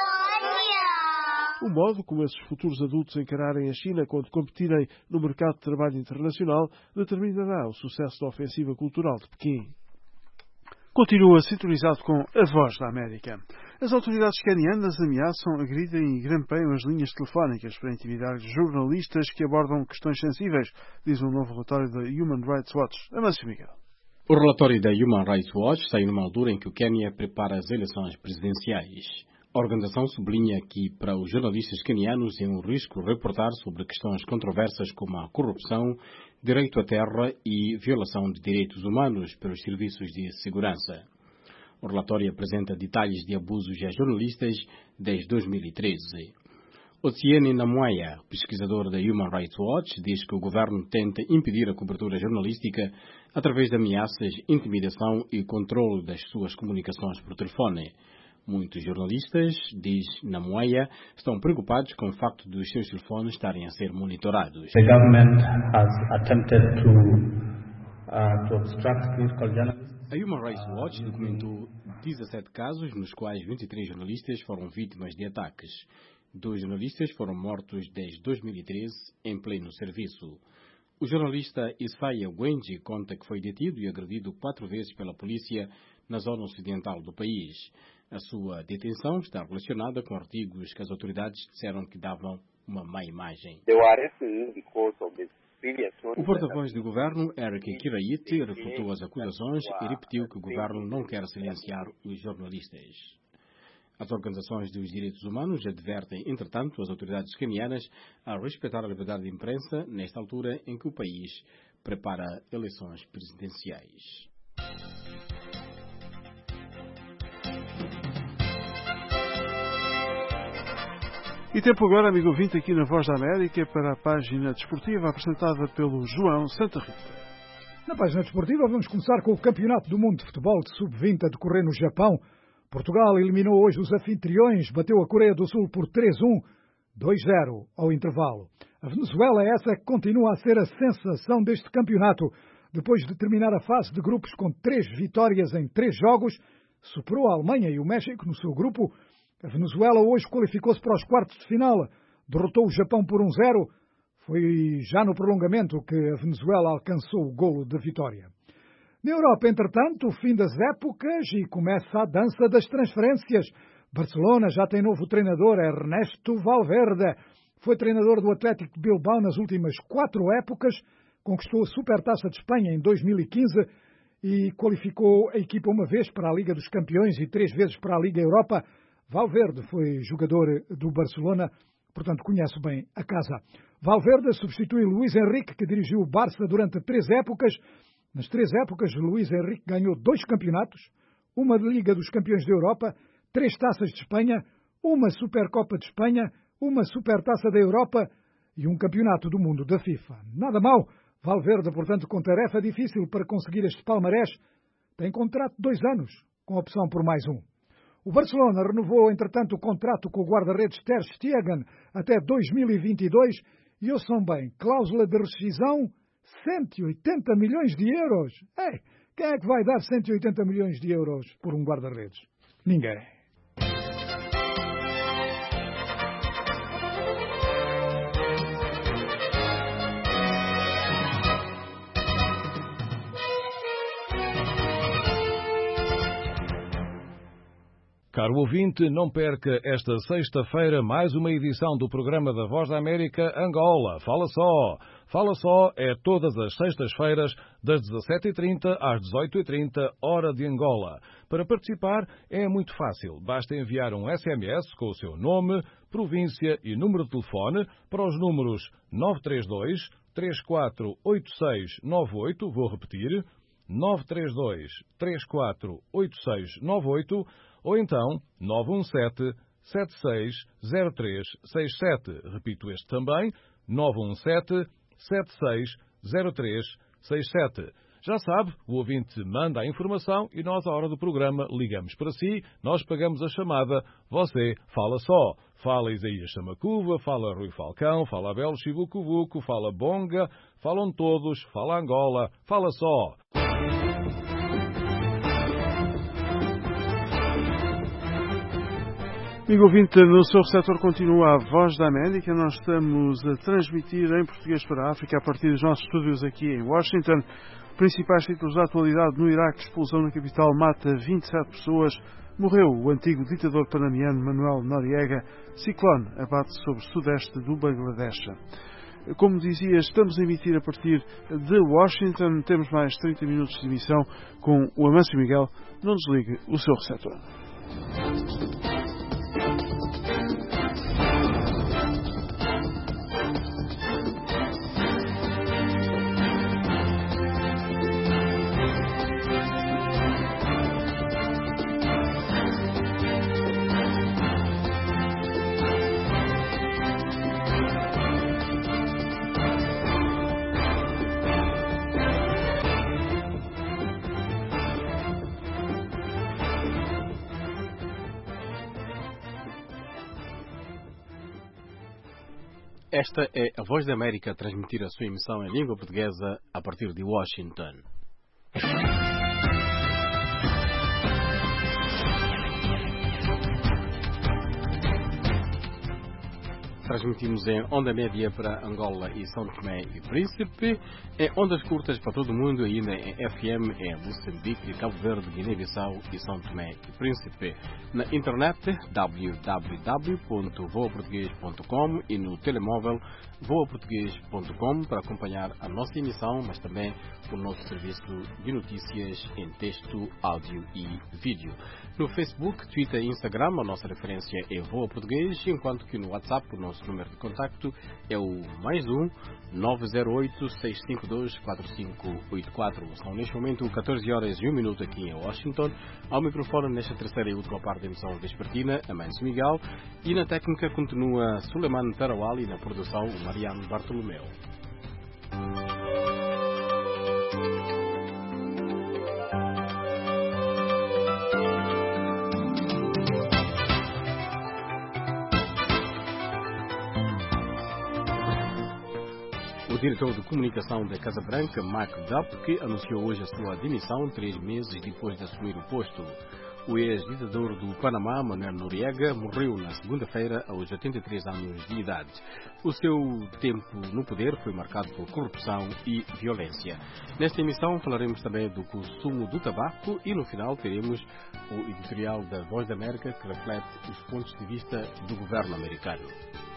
O modo como esses futuros adultos encararem a China quando competirem no mercado de trabalho internacional determinará o sucesso da ofensiva cultural de Pequim. Continua sintonizado com a Voz da América. As autoridades quenianas ameaçam, agridem e grampeiam as linhas telefónicas para intimidar jornalistas que abordam questões sensíveis, diz um novo relatório da Human Rights Watch. Amâncio Miguel. O relatório da Human Rights Watch sai numa altura em que o Quênia prepara as eleições presidenciais. A organização sublinha que, para os jornalistas quenianos, é um risco reportar sobre questões controversas como a corrupção, direito à terra e violação de direitos humanos pelos serviços de segurança. O relatório apresenta detalhes de abusos a jornalistas desde dois mil e treze. Otiene Namoya, pesquisador da Human Rights Watch, diz que o governo tenta impedir a cobertura jornalística através de ameaças, intimidação e controle das suas comunicações por telefone. Muitos jornalistas, diz Namoya, estão preocupados com o facto de os seus telefones estarem a ser monitorados. The government has attempted to, uh, to obstruct critical journalism. A Human Rights Watch documentou dezassete casos nos quais vinte e três jornalistas foram vítimas de ataques. Dois jornalistas foram mortos desde dois mil e treze em pleno serviço. O jornalista Isaiah Wenji conta que foi detido e agredido quatro vezes pela polícia na zona ocidental do país. A sua detenção está relacionada com artigos que as autoridades disseram que davam uma má imagem. O porta-voz do governo, Eric Kiraiti, refutou as acusações e repetiu que o governo não quer silenciar os jornalistas. As organizações dos direitos humanos advertem, entretanto, as autoridades quenianas a respeitar a liberdade de imprensa nesta altura em que o país prepara eleições presidenciais. E tempo agora, amigo ouvinte, aqui na Voz da América, para a página desportiva apresentada pelo João Santa Rita. Na página desportiva vamos começar com o Campeonato do Mundo de Futebol de sub vinte a decorrer no Japão. Portugal eliminou hoje os anfitriões, bateu a Coreia do Sul por três a um, dois a zero ao intervalo. A Venezuela é essa que continua a ser a sensação deste campeonato. Depois de terminar a fase de grupos com três vitórias em três jogos, superou a Alemanha e o México no seu grupo. A Venezuela hoje qualificou-se para os quartos de final, derrotou o Japão por um a zero. Foi já no prolongamento que a Venezuela alcançou o golo de vitória. Na Europa, entretanto, o fim das épocas e começa a dança das transferências. Barcelona já tem novo treinador, Ernesto Valverde. Foi treinador do Atlético de Bilbao nas últimas quatro épocas, conquistou a Supertaça de Espanha em dois mil e quinze e qualificou a equipa uma vez para a Liga dos Campeões e três vezes para a Liga Europa. Valverde foi jogador do Barcelona, portanto conhece bem a casa. Valverde substitui Luís Henrique, que dirigiu o Barça durante três épocas. Nas três épocas, Luís Henrique ganhou dois campeonatos, uma Liga dos Campeões da Europa, três Taças de Espanha, uma Supercopa de Espanha, uma Supertaça da Europa e um Campeonato do Mundo da FIFA. Nada mal, Valverde, portanto, com tarefa difícil para conseguir este palmarés, tem contrato de dois anos, com opção por mais um. O Barcelona renovou, entretanto, o contrato com o guarda-redes Ter Stegen até dois mil e vinte e dois e, ouçam bem, cláusula de rescisão, cento e oitenta milhões de euros. Ei, quem é que vai dar cento e oitenta milhões de euros por um guarda-redes? Ninguém. Caro ouvinte, não perca esta sexta-feira mais uma edição do programa da Voz da América Angola. Fala só! Fala só é todas as sextas-feiras, das dezassete e trinta às dezoito e trinta, hora de Angola. Para participar é muito fácil. Basta enviar um S M S com o seu nome, província e número de telefone para os números nove três dois, três quatro oito seis nove oito, vou repetir, nove três dois, três quatro oito seis nove oito, ou então nove um sete, sete seis zero três seis sete. Repito este também, nove um sete, sete seis zero três seis sete. Já sabe, o ouvinte manda a informação e nós, à hora do programa, ligamos para si, nós pagamos a chamada, você fala só. Fala Isaías Chamacuva, fala Rui Falcão, fala Abel Chivucovuco, fala Bonga, falam todos, fala Angola, fala só. Amigo ouvinte, no seu receptor continua a Voz da América. Nós estamos a transmitir em português para a África a partir dos nossos estúdios aqui em Washington. Principais títulos da atualidade: no Iraque, explosão na capital mata vinte e sete pessoas. Morreu o antigo ditador panamiano Manuel Noriega. Ciclone abate sobre o sudeste do Bangladesh. Como dizia, estamos a emitir a partir de Washington. Temos mais trinta minutos de emissão com o Amâncio Miguel. Não desligue o seu receptor. Esta é a Voz da América a transmitir a sua emissão em língua portuguesa a partir de Washington. Transmitimos em onda média para Angola e São Tomé e Príncipe, em ondas curtas para todo o mundo, ainda em F M em Moçambique, Cabo Verde, Guiné-Bissau e São Tomé e Príncipe. Na internet, w w w ponto voa português ponto com e no telemóvel voa português ponto com para acompanhar a nossa emissão, mas também o nosso serviço de notícias em texto, áudio e vídeo. No Facebook, Twitter e Instagram, a nossa referência é Voa Português, enquanto que no WhatsApp o nosso número de contacto é o mais um nove zero oito, seis cinco dois, quatro cinco oito quatro. São neste momento catorze horas e um minuto aqui em Washington. Ao microfone nesta terceira e última parte da emissão vespertina, Amâncio Miguel, e na técnica continua Suleiman Tarawal e na produção o Mariano Bartolomeu. O diretor de comunicação da Casa Branca, Mark Dupke, anunciou hoje a sua demissão três meses depois de assumir o posto. O ex-ditador do Panamá, Manuel Noriega, morreu na segunda-feira aos oitenta e três anos de idade. O seu tempo no poder foi marcado por corrupção e violência. Nesta emissão falaremos também do consumo do tabaco e no final teremos o editorial da Voz da América que reflete os pontos de vista do governo americano.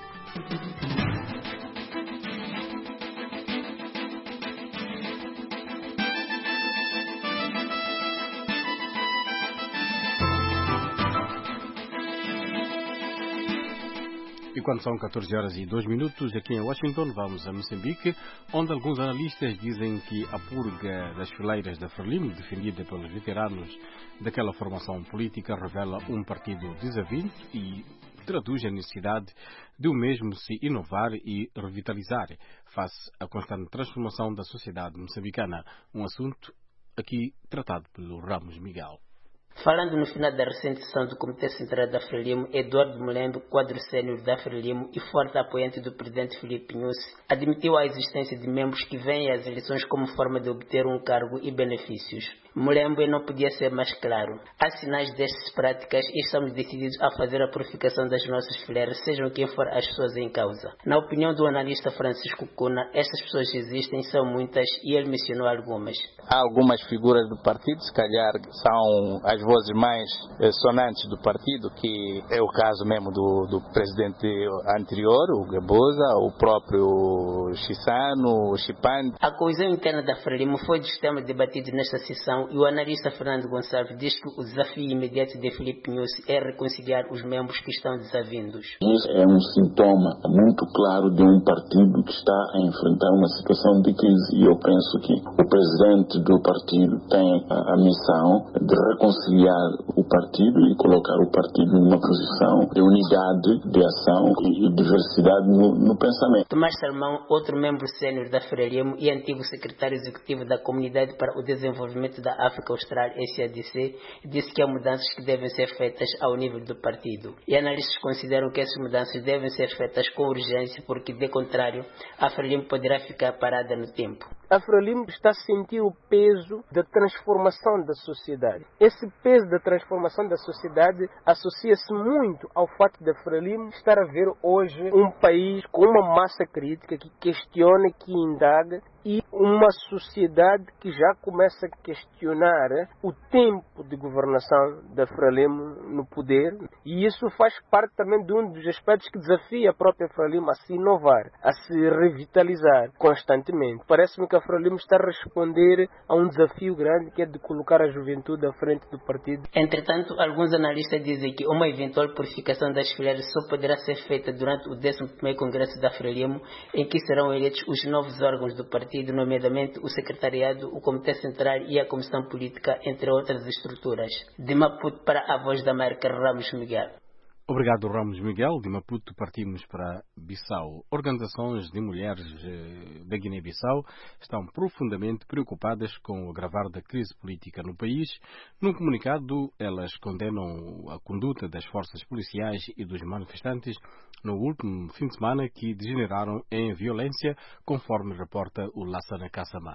E quando são catorze horas e dois minutos aqui em Washington, vamos a Moçambique, onde alguns analistas dizem que a purga das fileiras da Frelimo, defendida pelos veteranos daquela formação política, revela um partido desavido e traduz a necessidade de o mesmo se inovar e revitalizar face à constante transformação da sociedade moçambicana. Um assunto aqui tratado pelo Ramos Miguel. Falando no final da recente sessão do Comitê Central da Frelimo, Eduardo Mulembe, quadro sénior da Frelimo e forte apoiante do presidente Filipe Nyusi, admitiu a existência de membros que veem as eleições como forma de obter um cargo e benefícios. Mulembe não podia ser mais claro. Há sinais destas práticas e estamos decididos a fazer a purificação das nossas fileiras, sejam quem for as pessoas em causa. Na opinião do analista Francisco Cuna, estas pessoas existem, são muitas e ele mencionou algumas. Há algumas figuras do partido, se calhar são as vozes mais sonantes do partido, que é o caso mesmo do, do presidente anterior, o Gabosa, o próprio Chissano, o Chipande. A coesão interna da Frelimo foi dos temas debatidos nesta sessão e o analista Fernando Gonçalves diz que o desafio imediato de Filipe Nyusi é reconciliar os membros que estão desavindos. Isso é um sintoma muito claro de um partido que está a enfrentar uma situação de crise, e eu penso que o presidente do partido tem a, a missão de reconciliar reconciliar o partido e colocar o partido numa posição de unidade de ação e diversidade no, no pensamento. Tomás Salmão, outro membro sênior da Frelimo e antigo secretário executivo da Comunidade para o Desenvolvimento da África Austral, S A D C, disse que há mudanças que devem ser feitas ao nível do partido. E analistas consideram que essas mudanças devem ser feitas com urgência, porque, de contrário, a Frelimo poderá ficar parada no tempo. A Frelimo está a sentir o peso da transformação da sociedade. Esse peso da transformação da sociedade associa-se muito ao fato da Frelimo estar a ver hoje um país com uma massa crítica que questiona, que indaga, e uma sociedade que já começa a questionar o tempo de governação da Frelimo no poder, e isso faz parte também de um dos aspectos que desafia a própria Frelimo a se inovar, a se revitalizar constantemente. Parece-me que a Frelimo está a responder a um desafio grande, que é de colocar a juventude à frente do partido. Entretanto, alguns analistas dizem que uma eventual purificação das fileiras só poderá ser feita durante o décimo primeiro Congresso da Frelimo, em que serão eleitos os novos órgãos do partido, nomeadamente o Secretariado, o Comitê Central e a Comissão Política, entre outras estruturas. De Maputo para a Voz da América, Ramos Miguel. Obrigado, Ramos Miguel. De Maputo partimos para Bissau. Organizações de mulheres da Guiné-Bissau estão profundamente preocupadas com o agravar da crise política no país. Num comunicado, elas condenam a conduta das forças policiais e dos manifestantes no último fim de semana, que degeneraram em violência, conforme reporta o Lassana Kassamá.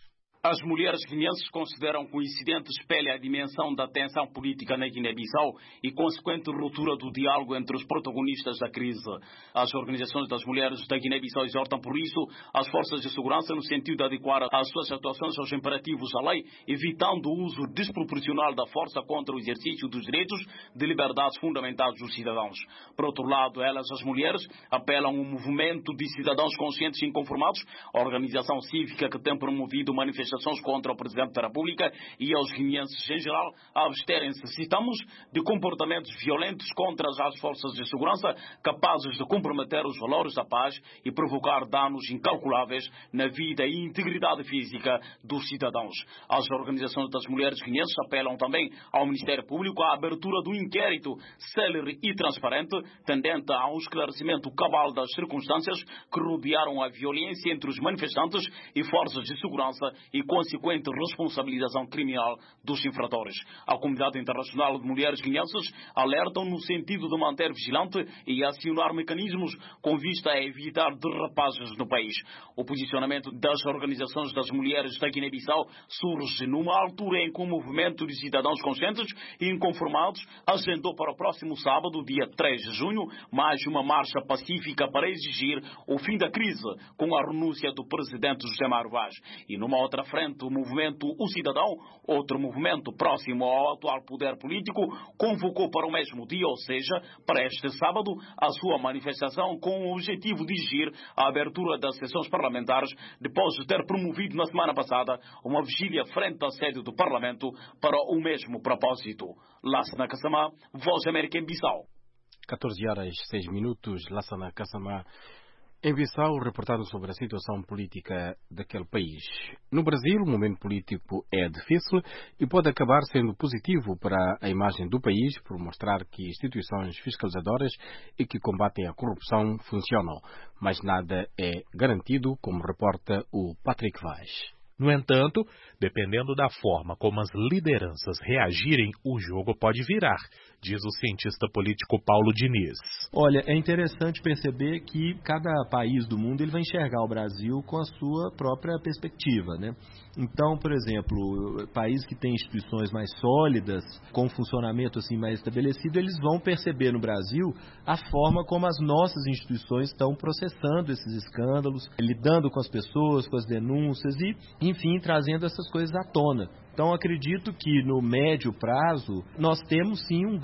As mulheres guineenses consideram que o incidente espelha a dimensão da tensão política na Guiné-Bissau e consequente ruptura do diálogo entre os protagonistas da crise. As organizações das mulheres da Guiné-Bissau exortam, por isso, as forças de segurança no sentido de adequar as suas atuações aos imperativos da lei, evitando o uso desproporcional da força contra o exercício dos direitos de liberdades fundamentais dos cidadãos. Por outro lado, elas, as mulheres, apelam a um movimento de cidadãos conscientes e inconformados, a organização cívica que tem promovido manifestações contra o Presidente da República, e aos guineenses em geral a absterem-se, citamos, de comportamentos violentos contra as forças de segurança capazes de comprometer os valores da paz e provocar danos incalculáveis na vida e integridade física dos cidadãos. As organizações das mulheres guineenses apelam também ao Ministério Público à abertura do inquérito célere e transparente, tendente ao esclarecimento cabal das circunstâncias que rodearam a violência entre os manifestantes e forças de segurança e consequente responsabilização criminal dos infratores. A comunidade internacional de mulheres guineenses alertam no sentido de manter vigilante e acionar mecanismos com vista a evitar derrapagens no país. O posicionamento das organizações das mulheres da Guiné-Bissau surge numa altura em que o movimento de cidadãos conscientes e inconformados agendou para o próximo sábado, dia três de junho, mais uma marcha pacífica para exigir o fim da crise, com a renúncia do presidente José Mário Vaz. E numa outra frente, o movimento O Cidadão, outro movimento próximo ao atual poder político, convocou para o mesmo dia, ou seja, para este sábado, a sua manifestação com o objetivo de exigir a abertura das sessões parlamentares, depois de ter promovido na semana passada uma vigília frente à sede do Parlamento para o mesmo propósito. Lassana Kassamá, Voz da América em Bissau. catorze horas e seis minutos, Lassana Kassamá. Em Bissau, reportado sobre a situação política daquele país. No Brasil, o momento político é difícil e pode acabar sendo positivo para a imagem do país, por mostrar que instituições fiscalizadoras e que combatem a corrupção funcionam. Mas nada é garantido, como reporta o Patrick Vaz. No entanto, dependendo da forma como as lideranças reagirem, o jogo pode virar, diz o cientista político Paulo Diniz. Olha, é interessante perceber que cada país do mundo ele vai enxergar o Brasil com a sua própria perspectiva, né? Então, por exemplo, países que têm instituições mais sólidas, com funcionamento assim mais estabelecido, eles vão perceber no Brasil a forma como as nossas instituições estão processando esses escândalos, lidando com as pessoas, com as denúncias e, enfim, trazendo essas coisas à tona. Então, acredito que no médio prazo nós temos sim um ganho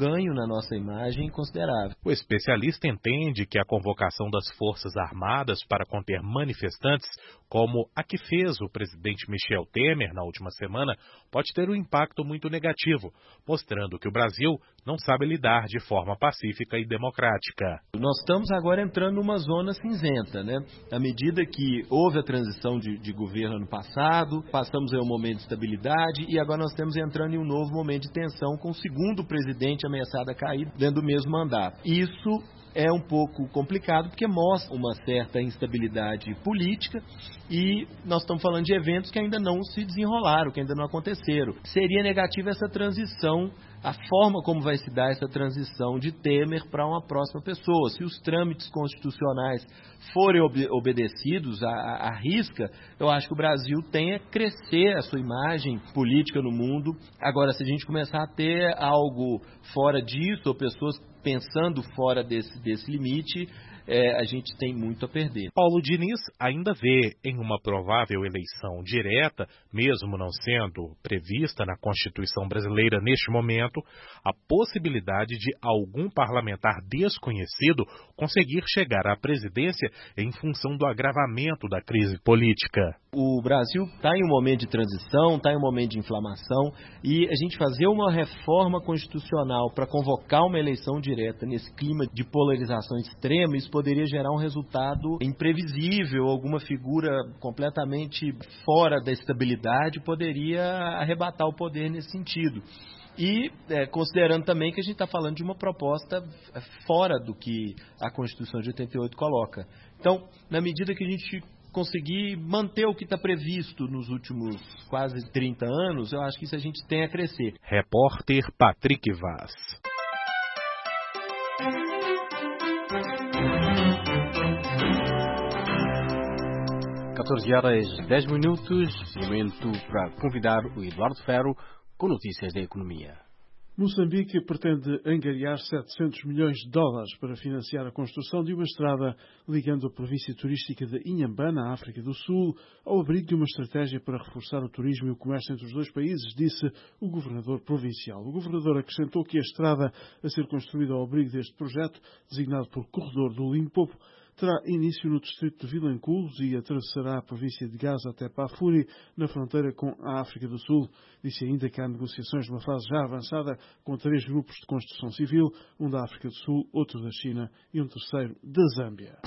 ganho na nossa imagem considerável. O especialista entende que a convocação das Forças Armadas para conter manifestantes, como a que fez o presidente Michel Temer na última semana, pode ter um impacto muito negativo, mostrando que o Brasil não sabe lidar de forma pacífica e democrática. Nós estamos agora entrando numa zona cinzenta, né? À medida que houve a transição de, de governo ano passado, passamos aí um momento de estabilidade e agora nós estamos entrando em um novo momento de tensão com o segundo presidente ameaçado a cair dentro do mesmo mandato. Isso é um pouco complicado porque mostra uma certa instabilidade política e nós estamos falando de eventos que ainda não se desenrolaram, que ainda não aconteceram. Seria negativa essa transição, a forma como vai se dar essa transição de Temer para uma próxima pessoa. Se os trâmites constitucionais forem ob- obedecidos à, à risca, eu acho que o Brasil tem a crescer a sua imagem política no mundo. Agora, se a gente começar a ter algo fora disso, ou pessoas pensando fora desse, desse limite, é, a gente tem muito a perder. Paulo Diniz ainda vê em uma provável eleição direta, mesmo não sendo prevista na Constituição brasileira neste momento, a possibilidade de algum parlamentar desconhecido conseguir chegar à presidência em função do agravamento da crise política. O Brasil está em um momento de transição, está em um momento de inflamação, e a gente fazer uma reforma constitucional para convocar uma eleição direta nesse clima de polarização extrema, isso poderia gerar um resultado imprevisível, alguma figura completamente fora da estabilidade poderia arrebatar o poder nesse sentido. E é, considerando também que a gente está falando de uma proposta fora do que a Constituição de oitenta e oito coloca. Então, na medida que a gente conseguir manter o que está previsto nos últimos quase trinta anos, eu acho que isso a gente tem a crescer. Repórter Patrick Vaz. catorze horas dez minutos, momento para convidar o Eduardo Ferro com notícias da economia. Moçambique pretende angariar setecentos milhões de dólares para financiar a construção de uma estrada ligando a província turística de Inhambane, na África do Sul, ao abrigo de uma estratégia para reforçar o turismo e o comércio entre os dois países, disse o governador provincial. O governador acrescentou que a estrada a ser construída ao abrigo deste projeto, designado por Corredor do Limpopo, terá início no distrito de Vilanculos e atravessará a província de Gaza até Pafuri, na fronteira com a África do Sul. Disse ainda que há negociações numa fase já avançada com três grupos de construção civil, um da África do Sul, outro da China e um terceiro da Zâmbia.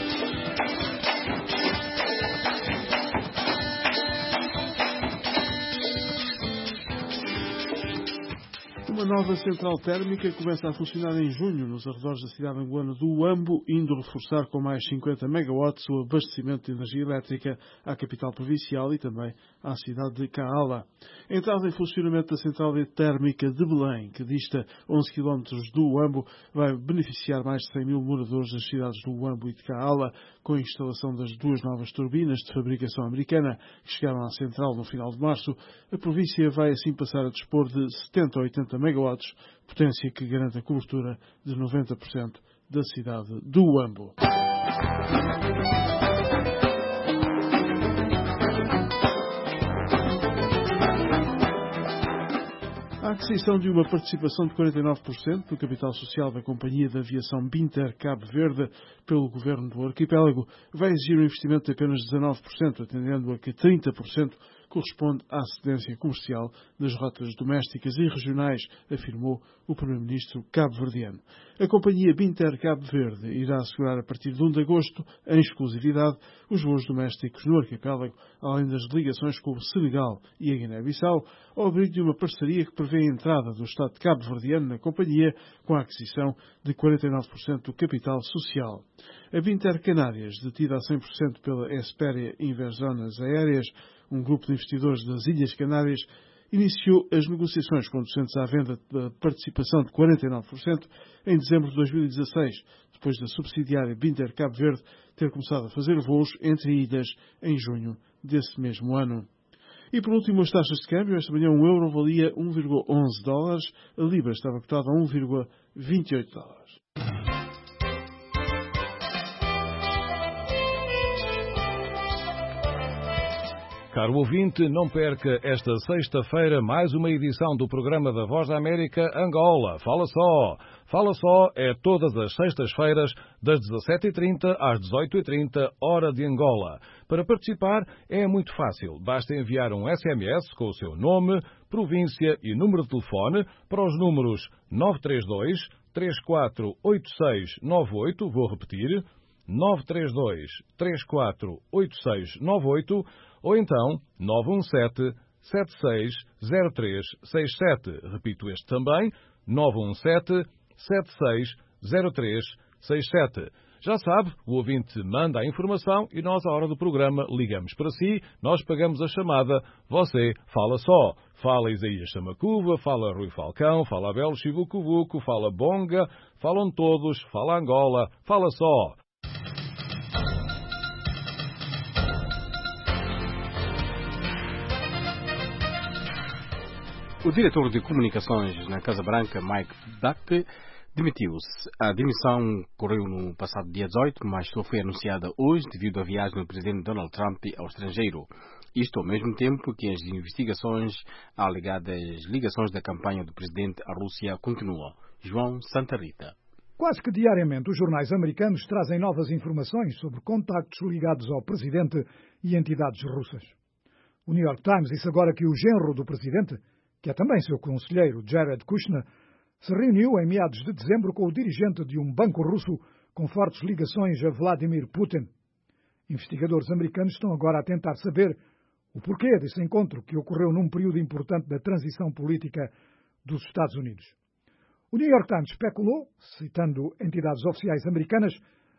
Uma nova central térmica começa a funcionar em junho nos arredores da cidade angolana do Uambo, indo reforçar com mais cinquenta megawatts o abastecimento de energia elétrica à capital provincial e também à cidade de Kaala. A entrada em funcionamento da central térmica de Belém, que dista onze quilómetros do Uambo, vai beneficiar mais de cem mil moradores das cidades do Uambo e de Kaala, com a instalação das duas novas turbinas de fabricação americana que chegaram à central no final de março. A província vai assim passar a dispor de setenta a oitenta megawatts, potência que garante a cobertura de noventa por cento da cidade do Uambo. A aquisição de uma participação de quarenta e nove por cento do capital social da Companhia de Aviação Binter Cabo Verde pelo governo do arquipélago vai exigir um investimento de apenas dezanove por cento, atendendo a que trinta por cento corresponde à cedência comercial das rotas domésticas e regionais, afirmou o primeiro-ministro cabo-verdiano. A companhia Binter Cabo Verde irá assegurar a partir de um de agosto, em exclusividade, os voos domésticos no arquipélago, além das ligações com o Senegal e a Guiné-Bissau, ao abrigo de uma parceria que prevê a entrada do Estado cabo-verdiano na companhia com a aquisição de quarenta e nove por cento do capital social. A Binter Canárias, detida a cem por cento pela Hesperia Inversiones Aéreas, um grupo de investidores das Ilhas Canárias, iniciou as negociações conducentes à venda da participação de quarenta e nove por cento em dezembro de dois mil e dezasseis, depois da subsidiária Binter Cabo Verde ter começado a fazer voos entre ilhas em junho desse mesmo ano. E por último, as taxas de câmbio. Esta manhã um euro valia um vírgula onze dólares, a libra estava cotada a um vírgula vinte e oito dólares. Caro ouvinte, não perca esta sexta-feira mais uma edição do programa da Voz da América Angola. Fala só! Fala só é todas as sextas-feiras, das dezassete e trinta às dezoito e trinta, hora de Angola. Para participar é muito fácil. Basta enviar um S M S com o seu nome, província e número de telefone para os números nove três dois, três quatro oito seis nove oito, vou repetir, nove três dois, três quatro oito seis nove oito, ou então nove um sete, sete seis zero três seis sete. Repito este também, nove um sete, sete seis zero três seis sete. Já sabe, o ouvinte manda a informação e nós, à hora do programa, ligamos para si, nós pagamos a chamada, você fala só. Fala Isaías Samacuva, fala Rui Falcão, fala Abel Chivucuvuco, fala Bonga, falam todos, fala Angola, fala só. O diretor de comunicações na Casa Branca, Mike Duck, demitiu-se. A demissão ocorreu no passado dia dezoito, mas só foi anunciada hoje devido à viagem do presidente Donald Trump ao estrangeiro. Isto ao mesmo tempo que as investigações a alegadas ligações da campanha do presidente à Rússia continuam. João Santa Rita. Quase que diariamente os jornais americanos trazem novas informações sobre contactos ligados ao presidente e entidades russas. O New York Times disse agora que o genro do presidente, que é também seu conselheiro, Jared Kushner, se reuniu em meados de dezembro com o dirigente de um banco russo com fortes ligações a Vladimir Putin. Investigadores americanos estão agora a tentar saber o porquê desse encontro, que ocorreu num período importante da transição política dos Estados Unidos. O New York Times especulou, citando entidades oficiais americanas,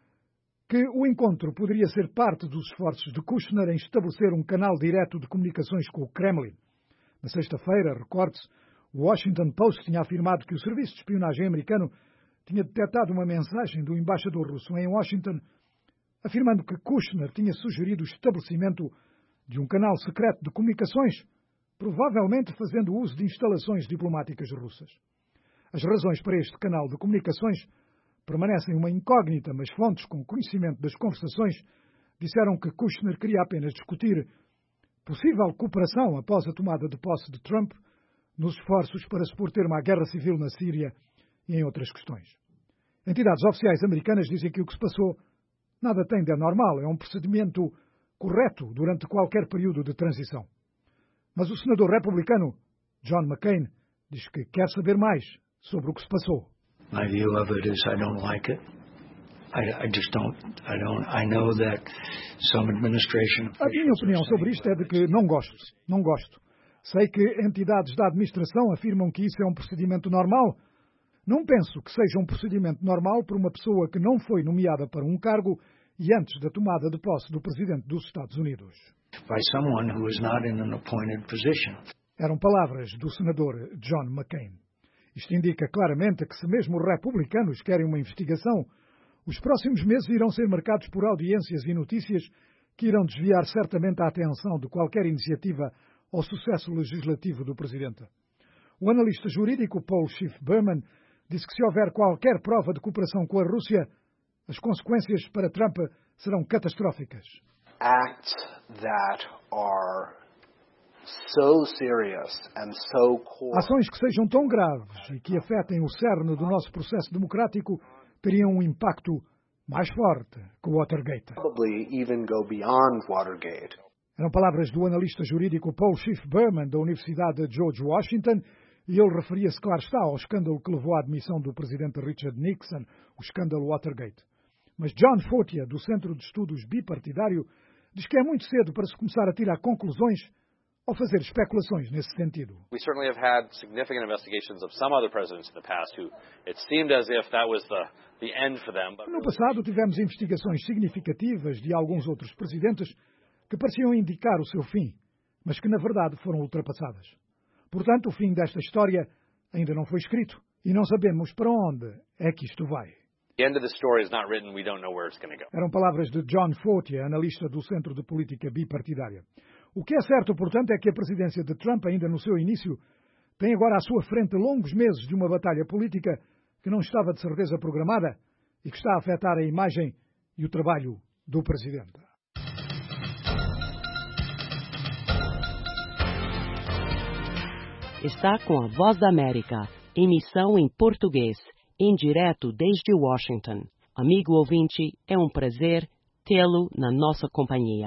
que o encontro poderia ser parte dos esforços de Kushner em estabelecer um canal direto de comunicações com o Kremlin. Na sexta-feira, recorde-se, o Washington Post tinha afirmado que o serviço de espionagem americano tinha detectado uma mensagem do embaixador russo em Washington, afirmando que Kushner tinha sugerido o estabelecimento de um canal secreto de comunicações, provavelmente fazendo uso de instalações diplomáticas russas. As razões para este canal de comunicações permanecem uma incógnita, mas fontes com conhecimento das conversações disseram que Kushner queria apenas discutir possível cooperação após a tomada de posse de Trump nos esforços para se pôr termo à guerra civil na Síria e em outras questões. Entidades oficiais americanas dizem que o que se passou nada tem de anormal, é um procedimento correto durante qualquer período de transição. Mas o senador republicano John McCain diz que quer saber mais sobre o que se passou. My view of it is I don't like it. I, I just don't, I don't, I know that some administration... A minha opinião sobre isto é de que não gosto, não gosto. Sei que entidades da administração afirmam que isso é um procedimento normal. Não penso que seja um procedimento normal por uma pessoa que não foi nomeada para um cargo e antes da tomada de posse do presidente dos Estados Unidos. By someone who is not in an appointed position. Eram palavras do senador John McCain. Isto indica claramente que se mesmo os republicanos querem uma investigação, os próximos meses irão ser marcados por audiências e notícias que irão desviar certamente a atenção de qualquer iniciativa ao sucesso legislativo do presidente. O analista jurídico Paul Schiff-Berman disse que se houver qualquer prova de cooperação com a Rússia, as consequências para Trump serão catastróficas. Acts that are so serious and so core. Ações que sejam tão graves e que afetem o cerne do nosso processo democrático teriam um impacto mais forte que o Watergate. Probably even go beyond Watergate. Eram palavras do analista jurídico Paul Schiff-Berman, da Universidade de George Washington, e ele referia-se, claro está, ao escândalo que levou à admissão do presidente Richard Nixon, o escândalo Watergate. Mas John Fortier, do Centro de Estudos Bipartidário, diz que é muito cedo para se começar a tirar conclusões ou fazer especulações nesse sentido. We certainly have had significant investigations of some other presidents in the past who it seemed as if that was the the end for them. No passado tivemos investigações significativas de alguns outros presidentes que pareciam indicar o seu fim, mas que na verdade foram ultrapassadas. Portanto, o fim desta história ainda não foi escrito e não sabemos para onde é que isto vai. The end of the story is not written, we don't know where it's going to go. Eram palavras de John Fortier, analista do Centro de Política Bipartidária. O que é certo, portanto, é que a presidência de Trump, ainda no seu início, tem agora à sua frente longos meses de uma batalha política que não estava de certeza programada e que está a afetar a imagem e o trabalho do presidente. está com a Voz da América, emissão em português, em direto desde Washington. Amigo ouvinte, é um prazer tê-lo na nossa companhia.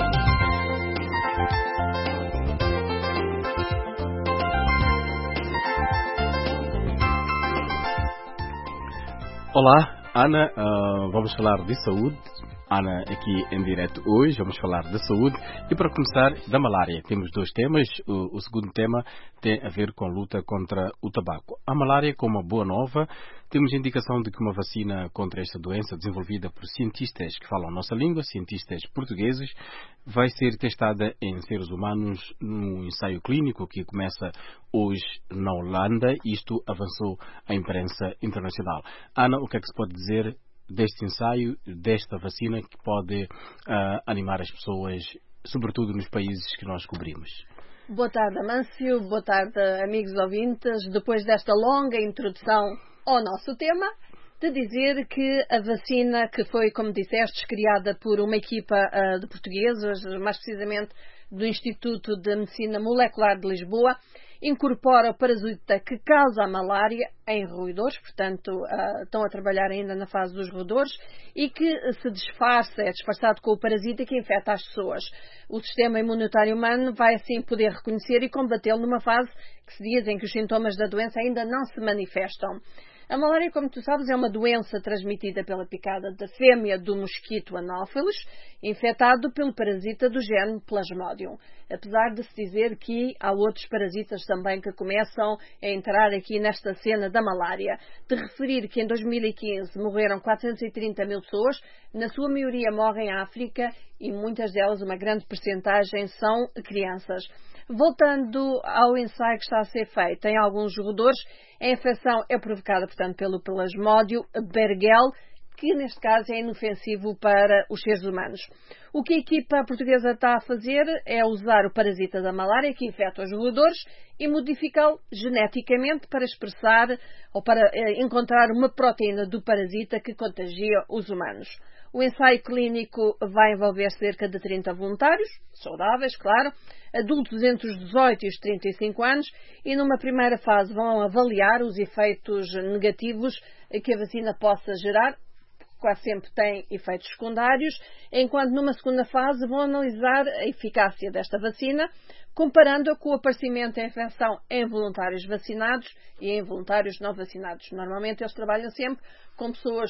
Olá, Ana, uh, vamos falar de saúde. Ana, aqui em direto hoje, vamos falar da saúde e, para começar, da malária. Temos dois temas. O, o segundo tema tem a ver com a luta contra o tabaco. A malária, com uma boa nova, temos indicação de que uma vacina contra esta doença, desenvolvida por cientistas que falam a nossa língua, cientistas portugueses, vai ser testada em seres humanos num ensaio clínico que começa hoje na Holanda. Isto avançou a imprensa internacional. Ana, o que é que se pode dizer deste ensaio, desta vacina que pode uh, animar as pessoas, sobretudo nos países que nós cobrimos? Boa tarde, Amâncio. Boa tarde, amigos ouvintes. Depois desta longa introdução ao nosso tema, de dizer que a vacina que foi, como disseste, criada por uma equipa uh, de portugueses, mais precisamente do Instituto de Medicina Molecular de Lisboa, incorpora o parasita que causa a malária em roedores, portanto uh, estão a trabalhar ainda na fase dos roedores, e que se disfarça, é disfarçado com o parasita que infecta as pessoas. O sistema imunitário humano vai assim poder reconhecer e combatê-lo numa fase que se diz em que os sintomas da doença ainda não se manifestam. A malária, como tu sabes, é uma doença transmitida pela picada da fêmea do mosquito Anopheles, infectado pelo parasita do género Plasmodium. Apesar de se dizer que há outros parasitas também que começam a entrar aqui nesta cena da malária. De referir que em dois mil e quinze morreram quatrocentos e trinta mil pessoas, na sua maioria morrem em África e muitas delas, uma grande percentagem, são crianças. Voltando ao ensaio que está a ser feito em alguns roedores, a infecção é provocada, portanto, pelo Plasmodium berghel, que neste caso é inofensivo para os seres humanos. O que a equipa portuguesa está a fazer é usar o parasita da malária, que infecta os roedores, e modificá-lo geneticamente para expressar ou para eh, encontrar uma proteína do parasita que contagia os humanos. O ensaio clínico vai envolver cerca de trinta voluntários, saudáveis, claro, adultos entre os dezoito e os trinta e cinco anos, e numa primeira fase vão avaliar os efeitos negativos que a vacina possa gerar. Quase sempre tem efeitos secundários, enquanto numa segunda fase vão analisar a eficácia desta vacina, comparando-a com o aparecimento da infecção em voluntários vacinados e em voluntários não vacinados. Normalmente eles trabalham sempre com pessoas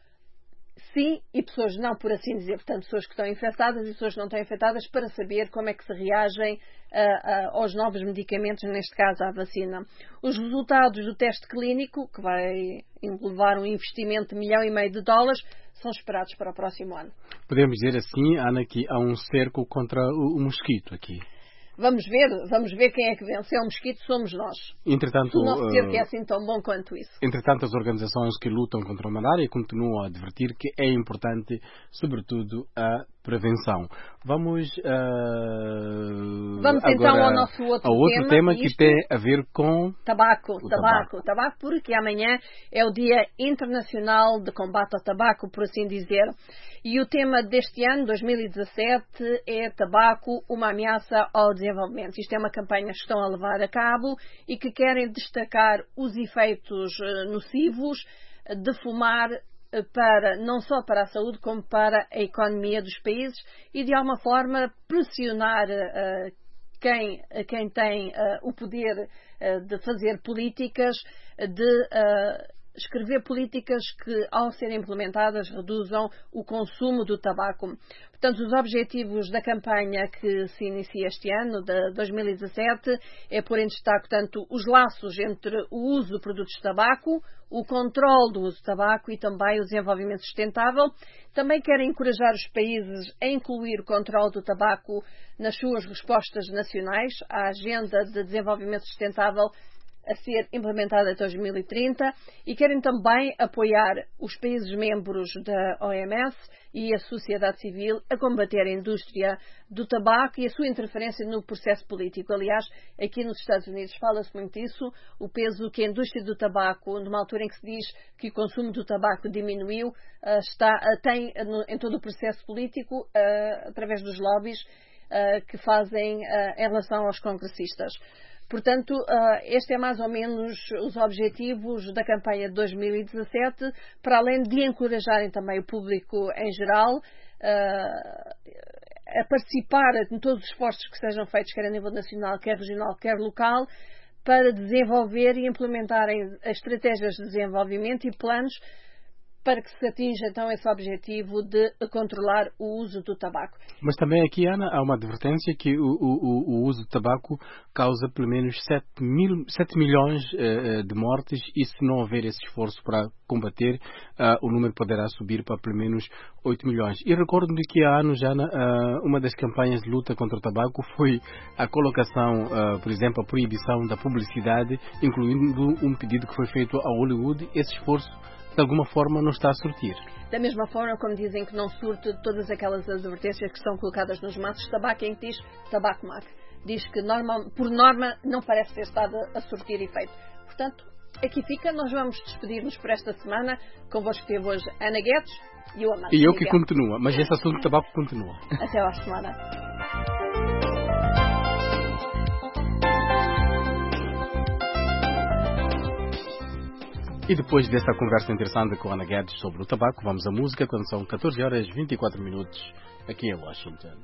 sim e pessoas não, por assim dizer. Portanto, pessoas que estão infectadas e pessoas que não estão infectadas, para saber como é que se reagem uh, uh, aos novos medicamentos, neste caso à vacina. Os resultados do teste clínico, que vai levar um investimento de milhão e meio de dólares, são esperados para o próximo ano. Podemos dizer assim, Ana, que há um cerco contra o, o mosquito aqui. Vamos ver, vamos ver quem é que vence. É o mosquito, somos nós. Entretanto, o nosso cerco uh, é assim tão bom quanto isso. Entretanto, as organizações que lutam contra a malária continuam a advertir que é importante, sobretudo, a prevenção. Vamos, uh, Vamos então agora ao nosso outro, ao outro tema, tema que tem a ver com tabaco, o tabaco, tabaco. Tabaco, porque amanhã é o Dia Internacional de Combate ao Tabaco, por assim dizer. E o tema deste ano, dois mil e dezassete, é Tabaco, uma ameaça ao desenvolvimento. Isto é uma campanha que estão a levar a cabo e que querem destacar os efeitos nocivos de fumar para, não só para a saúde, como para a economia dos países, e de alguma forma pressionar uh, quem, quem tem uh, o poder uh, de fazer políticas, de uh, escrever políticas que, ao serem implementadas, reduzam o consumo do tabaco. Portanto, os objetivos da campanha que se inicia este ano, de dois mil e dezassete, é pôr em destaque, portanto, os laços entre o uso de produtos de tabaco, o controle do uso de tabaco e também o desenvolvimento sustentável. Também querem encorajar os países a incluir o controle do tabaco nas suas respostas nacionais à Agenda de Desenvolvimento Sustentável a ser implementada até dois mil e trinta, e querem também apoiar os países membros da O M S e a sociedade civil a combater a indústria do tabaco e a sua interferência no processo político. Aliás, aqui nos Estados Unidos fala-se muito disso, o peso que a indústria do tabaco, numa altura em que se diz que o consumo do tabaco diminuiu, está, tem em todo o processo político, através dos lobbies que fazem em relação aos congressistas. Portanto, este é mais ou menos os objetivos da campanha de dois mil e dezassete, para além de encorajarem também o público em geral a participar em todos os esforços que sejam feitos, quer a nível nacional, quer regional, quer local, para desenvolver e implementarem as estratégias de desenvolvimento e planos para que se atinja então esse objetivo de controlar o uso do tabaco. Mas também aqui, Ana, há uma advertência que o, o, o uso do tabaco causa pelo menos sete milhões uh, de mortes, e se não houver esse esforço para combater, uh, o número poderá subir para pelo menos oito milhões. E recordo-me que há anos, Ana, uh, uma das campanhas de luta contra o tabaco foi a colocação, uh, por exemplo, a proibição da publicidade, incluindo um pedido que foi feito a Hollywood. Esse esforço de alguma forma não está a surtir. Da mesma forma como dizem que não surte todas aquelas advertências que são colocadas nos maços de tabaco em que diz tabaco mac. Diz que normal, por norma não parece ter estado a surtir efeito. Portanto, aqui fica, nós vamos despedir-nos por esta semana. Convosco esteve hoje Ana Guedes e o Amado. E eu que continua, mas esse assunto do tabaco continua. Até à semana. E depois desta conversa interessante com a Ana Guedes sobre o tabaco, vamos à música quando são catorze horas e vinte e quatro minutos aqui em Washington.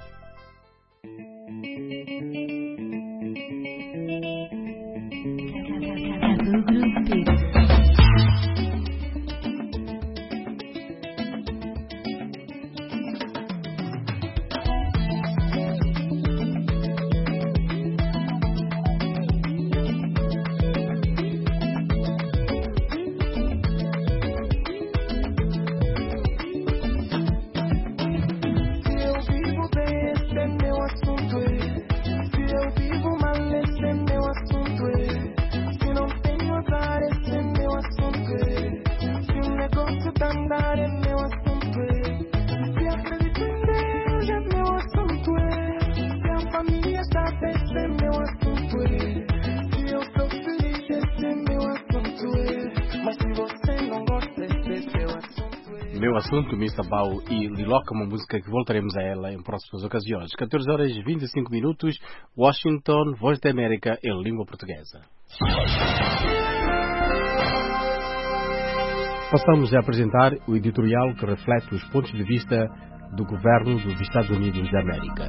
Meu assunto, mister Bau e Liloca, uma música que voltaremos a ela em próximas ocasiões. catorze horas e vinte e cinco minutos, Washington, Voz da América em língua portuguesa. Passamos a apresentar o editorial que reflete os pontos de vista do governo dos Estados Unidos da América.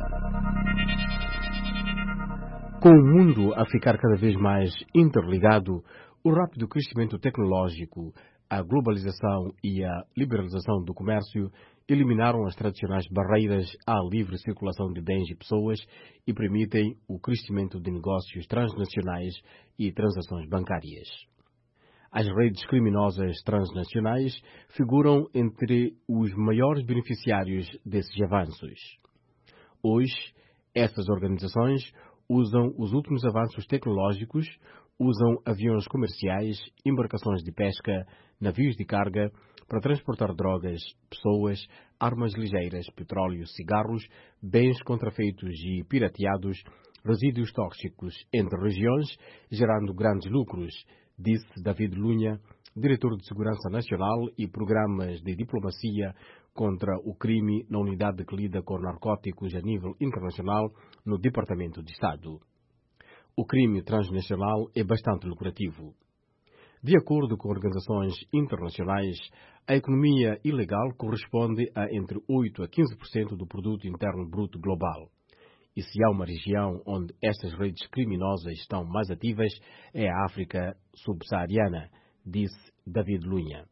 Com o mundo a ficar cada vez mais interligado, o rápido crescimento tecnológico, a globalização e a liberalização do comércio eliminaram as tradicionais barreiras à livre circulação de bens e pessoas e permitem o crescimento de negócios transnacionais e transações bancárias. As redes criminosas transnacionais figuram entre os maiores beneficiários desses avanços. Hoje, essas organizações usam os últimos avanços tecnológicos, usam aviões comerciais, embarcações de pesca, navios de carga para transportar drogas, pessoas, armas ligeiras, petróleo, cigarros, bens contrafeitos e pirateados, resíduos tóxicos entre regiões, gerando grandes lucros, disse David Lunha, diretor de Segurança Nacional e Programas de Diplomacia contra o Crime na unidade que lida com narcóticos a nível internacional no Departamento de Estado. O crime transnacional é bastante lucrativo. De acordo com organizações internacionais, a economia ilegal corresponde a entre oito a quinze por cento do produto interno bruto global. E se há uma região onde estas redes criminosas estão mais ativas, é a África subsaariana, disse David Lunha.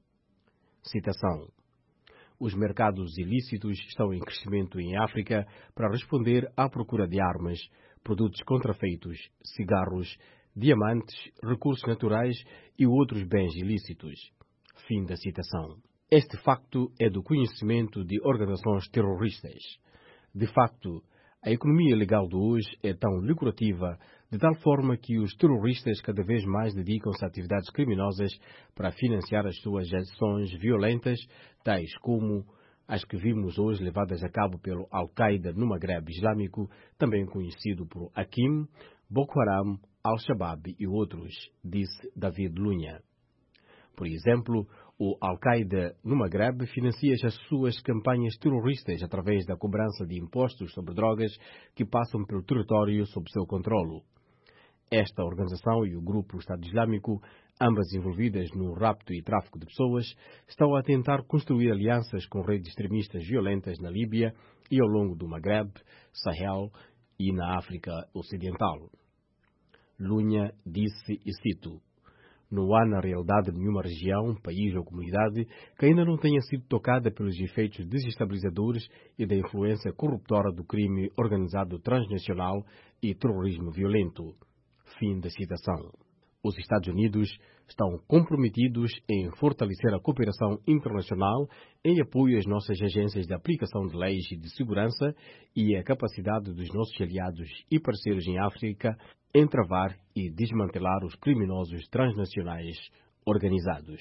Citação. Os mercados ilícitos estão em crescimento em África para responder à procura de armas, produtos contrafeitos, cigarros, diamantes, recursos naturais e outros bens ilícitos. Fim da citação. Este facto é do conhecimento de organizações terroristas. De facto, a economia legal de hoje é tão lucrativa de tal forma que os terroristas cada vez mais dedicam-se a atividades criminosas para financiar as suas ações violentas, tais como as que vimos hoje levadas a cabo pelo Al-Qaeda no Maghreb Islâmico, também conhecido por Akim, Boko Haram, Al-Shabaab e outros, disse David Lunha. Por exemplo, o Al-Qaeda no Maghreb financia as suas campanhas terroristas através da cobrança de impostos sobre drogas que passam pelo território sob seu controlo. Esta organização e o grupo Estado Islâmico, ambas envolvidas no rapto e tráfico de pessoas, estão a tentar construir alianças com redes extremistas violentas na Líbia e ao longo do Maghreb, Sahel e na África Ocidental. Lunha disse, e cito, não há na realidade nenhuma região, país ou comunidade que ainda não tenha sido tocada pelos efeitos desestabilizadores e da influência corruptora do crime organizado transnacional e terrorismo violento. Fim da citação. Os Estados Unidos estão comprometidos em fortalecer a cooperação internacional em apoio às nossas agências de aplicação de leis e de segurança e a capacidade dos nossos aliados e parceiros em África em travar e desmantelar os criminosos transnacionais organizados.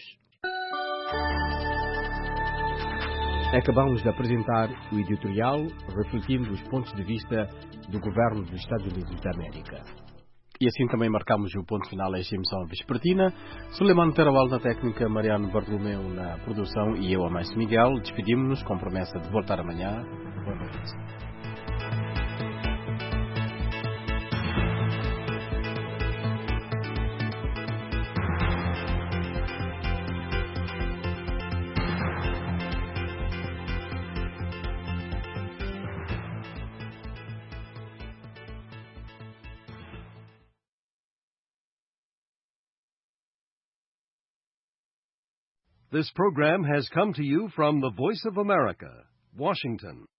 Acabamos de apresentar o editorial refletindo os pontos de vista do governo dos Estados Unidos da América. E assim também marcamos o ponto final a esta emissão vespertina. Suleiman Terawal na técnica, Mariano Bartolomeu na produção e eu, Amais Miguel, despedimos-nos com promessa de voltar amanhã. Boa noite. This program has come to you from the Voice of America, Washington.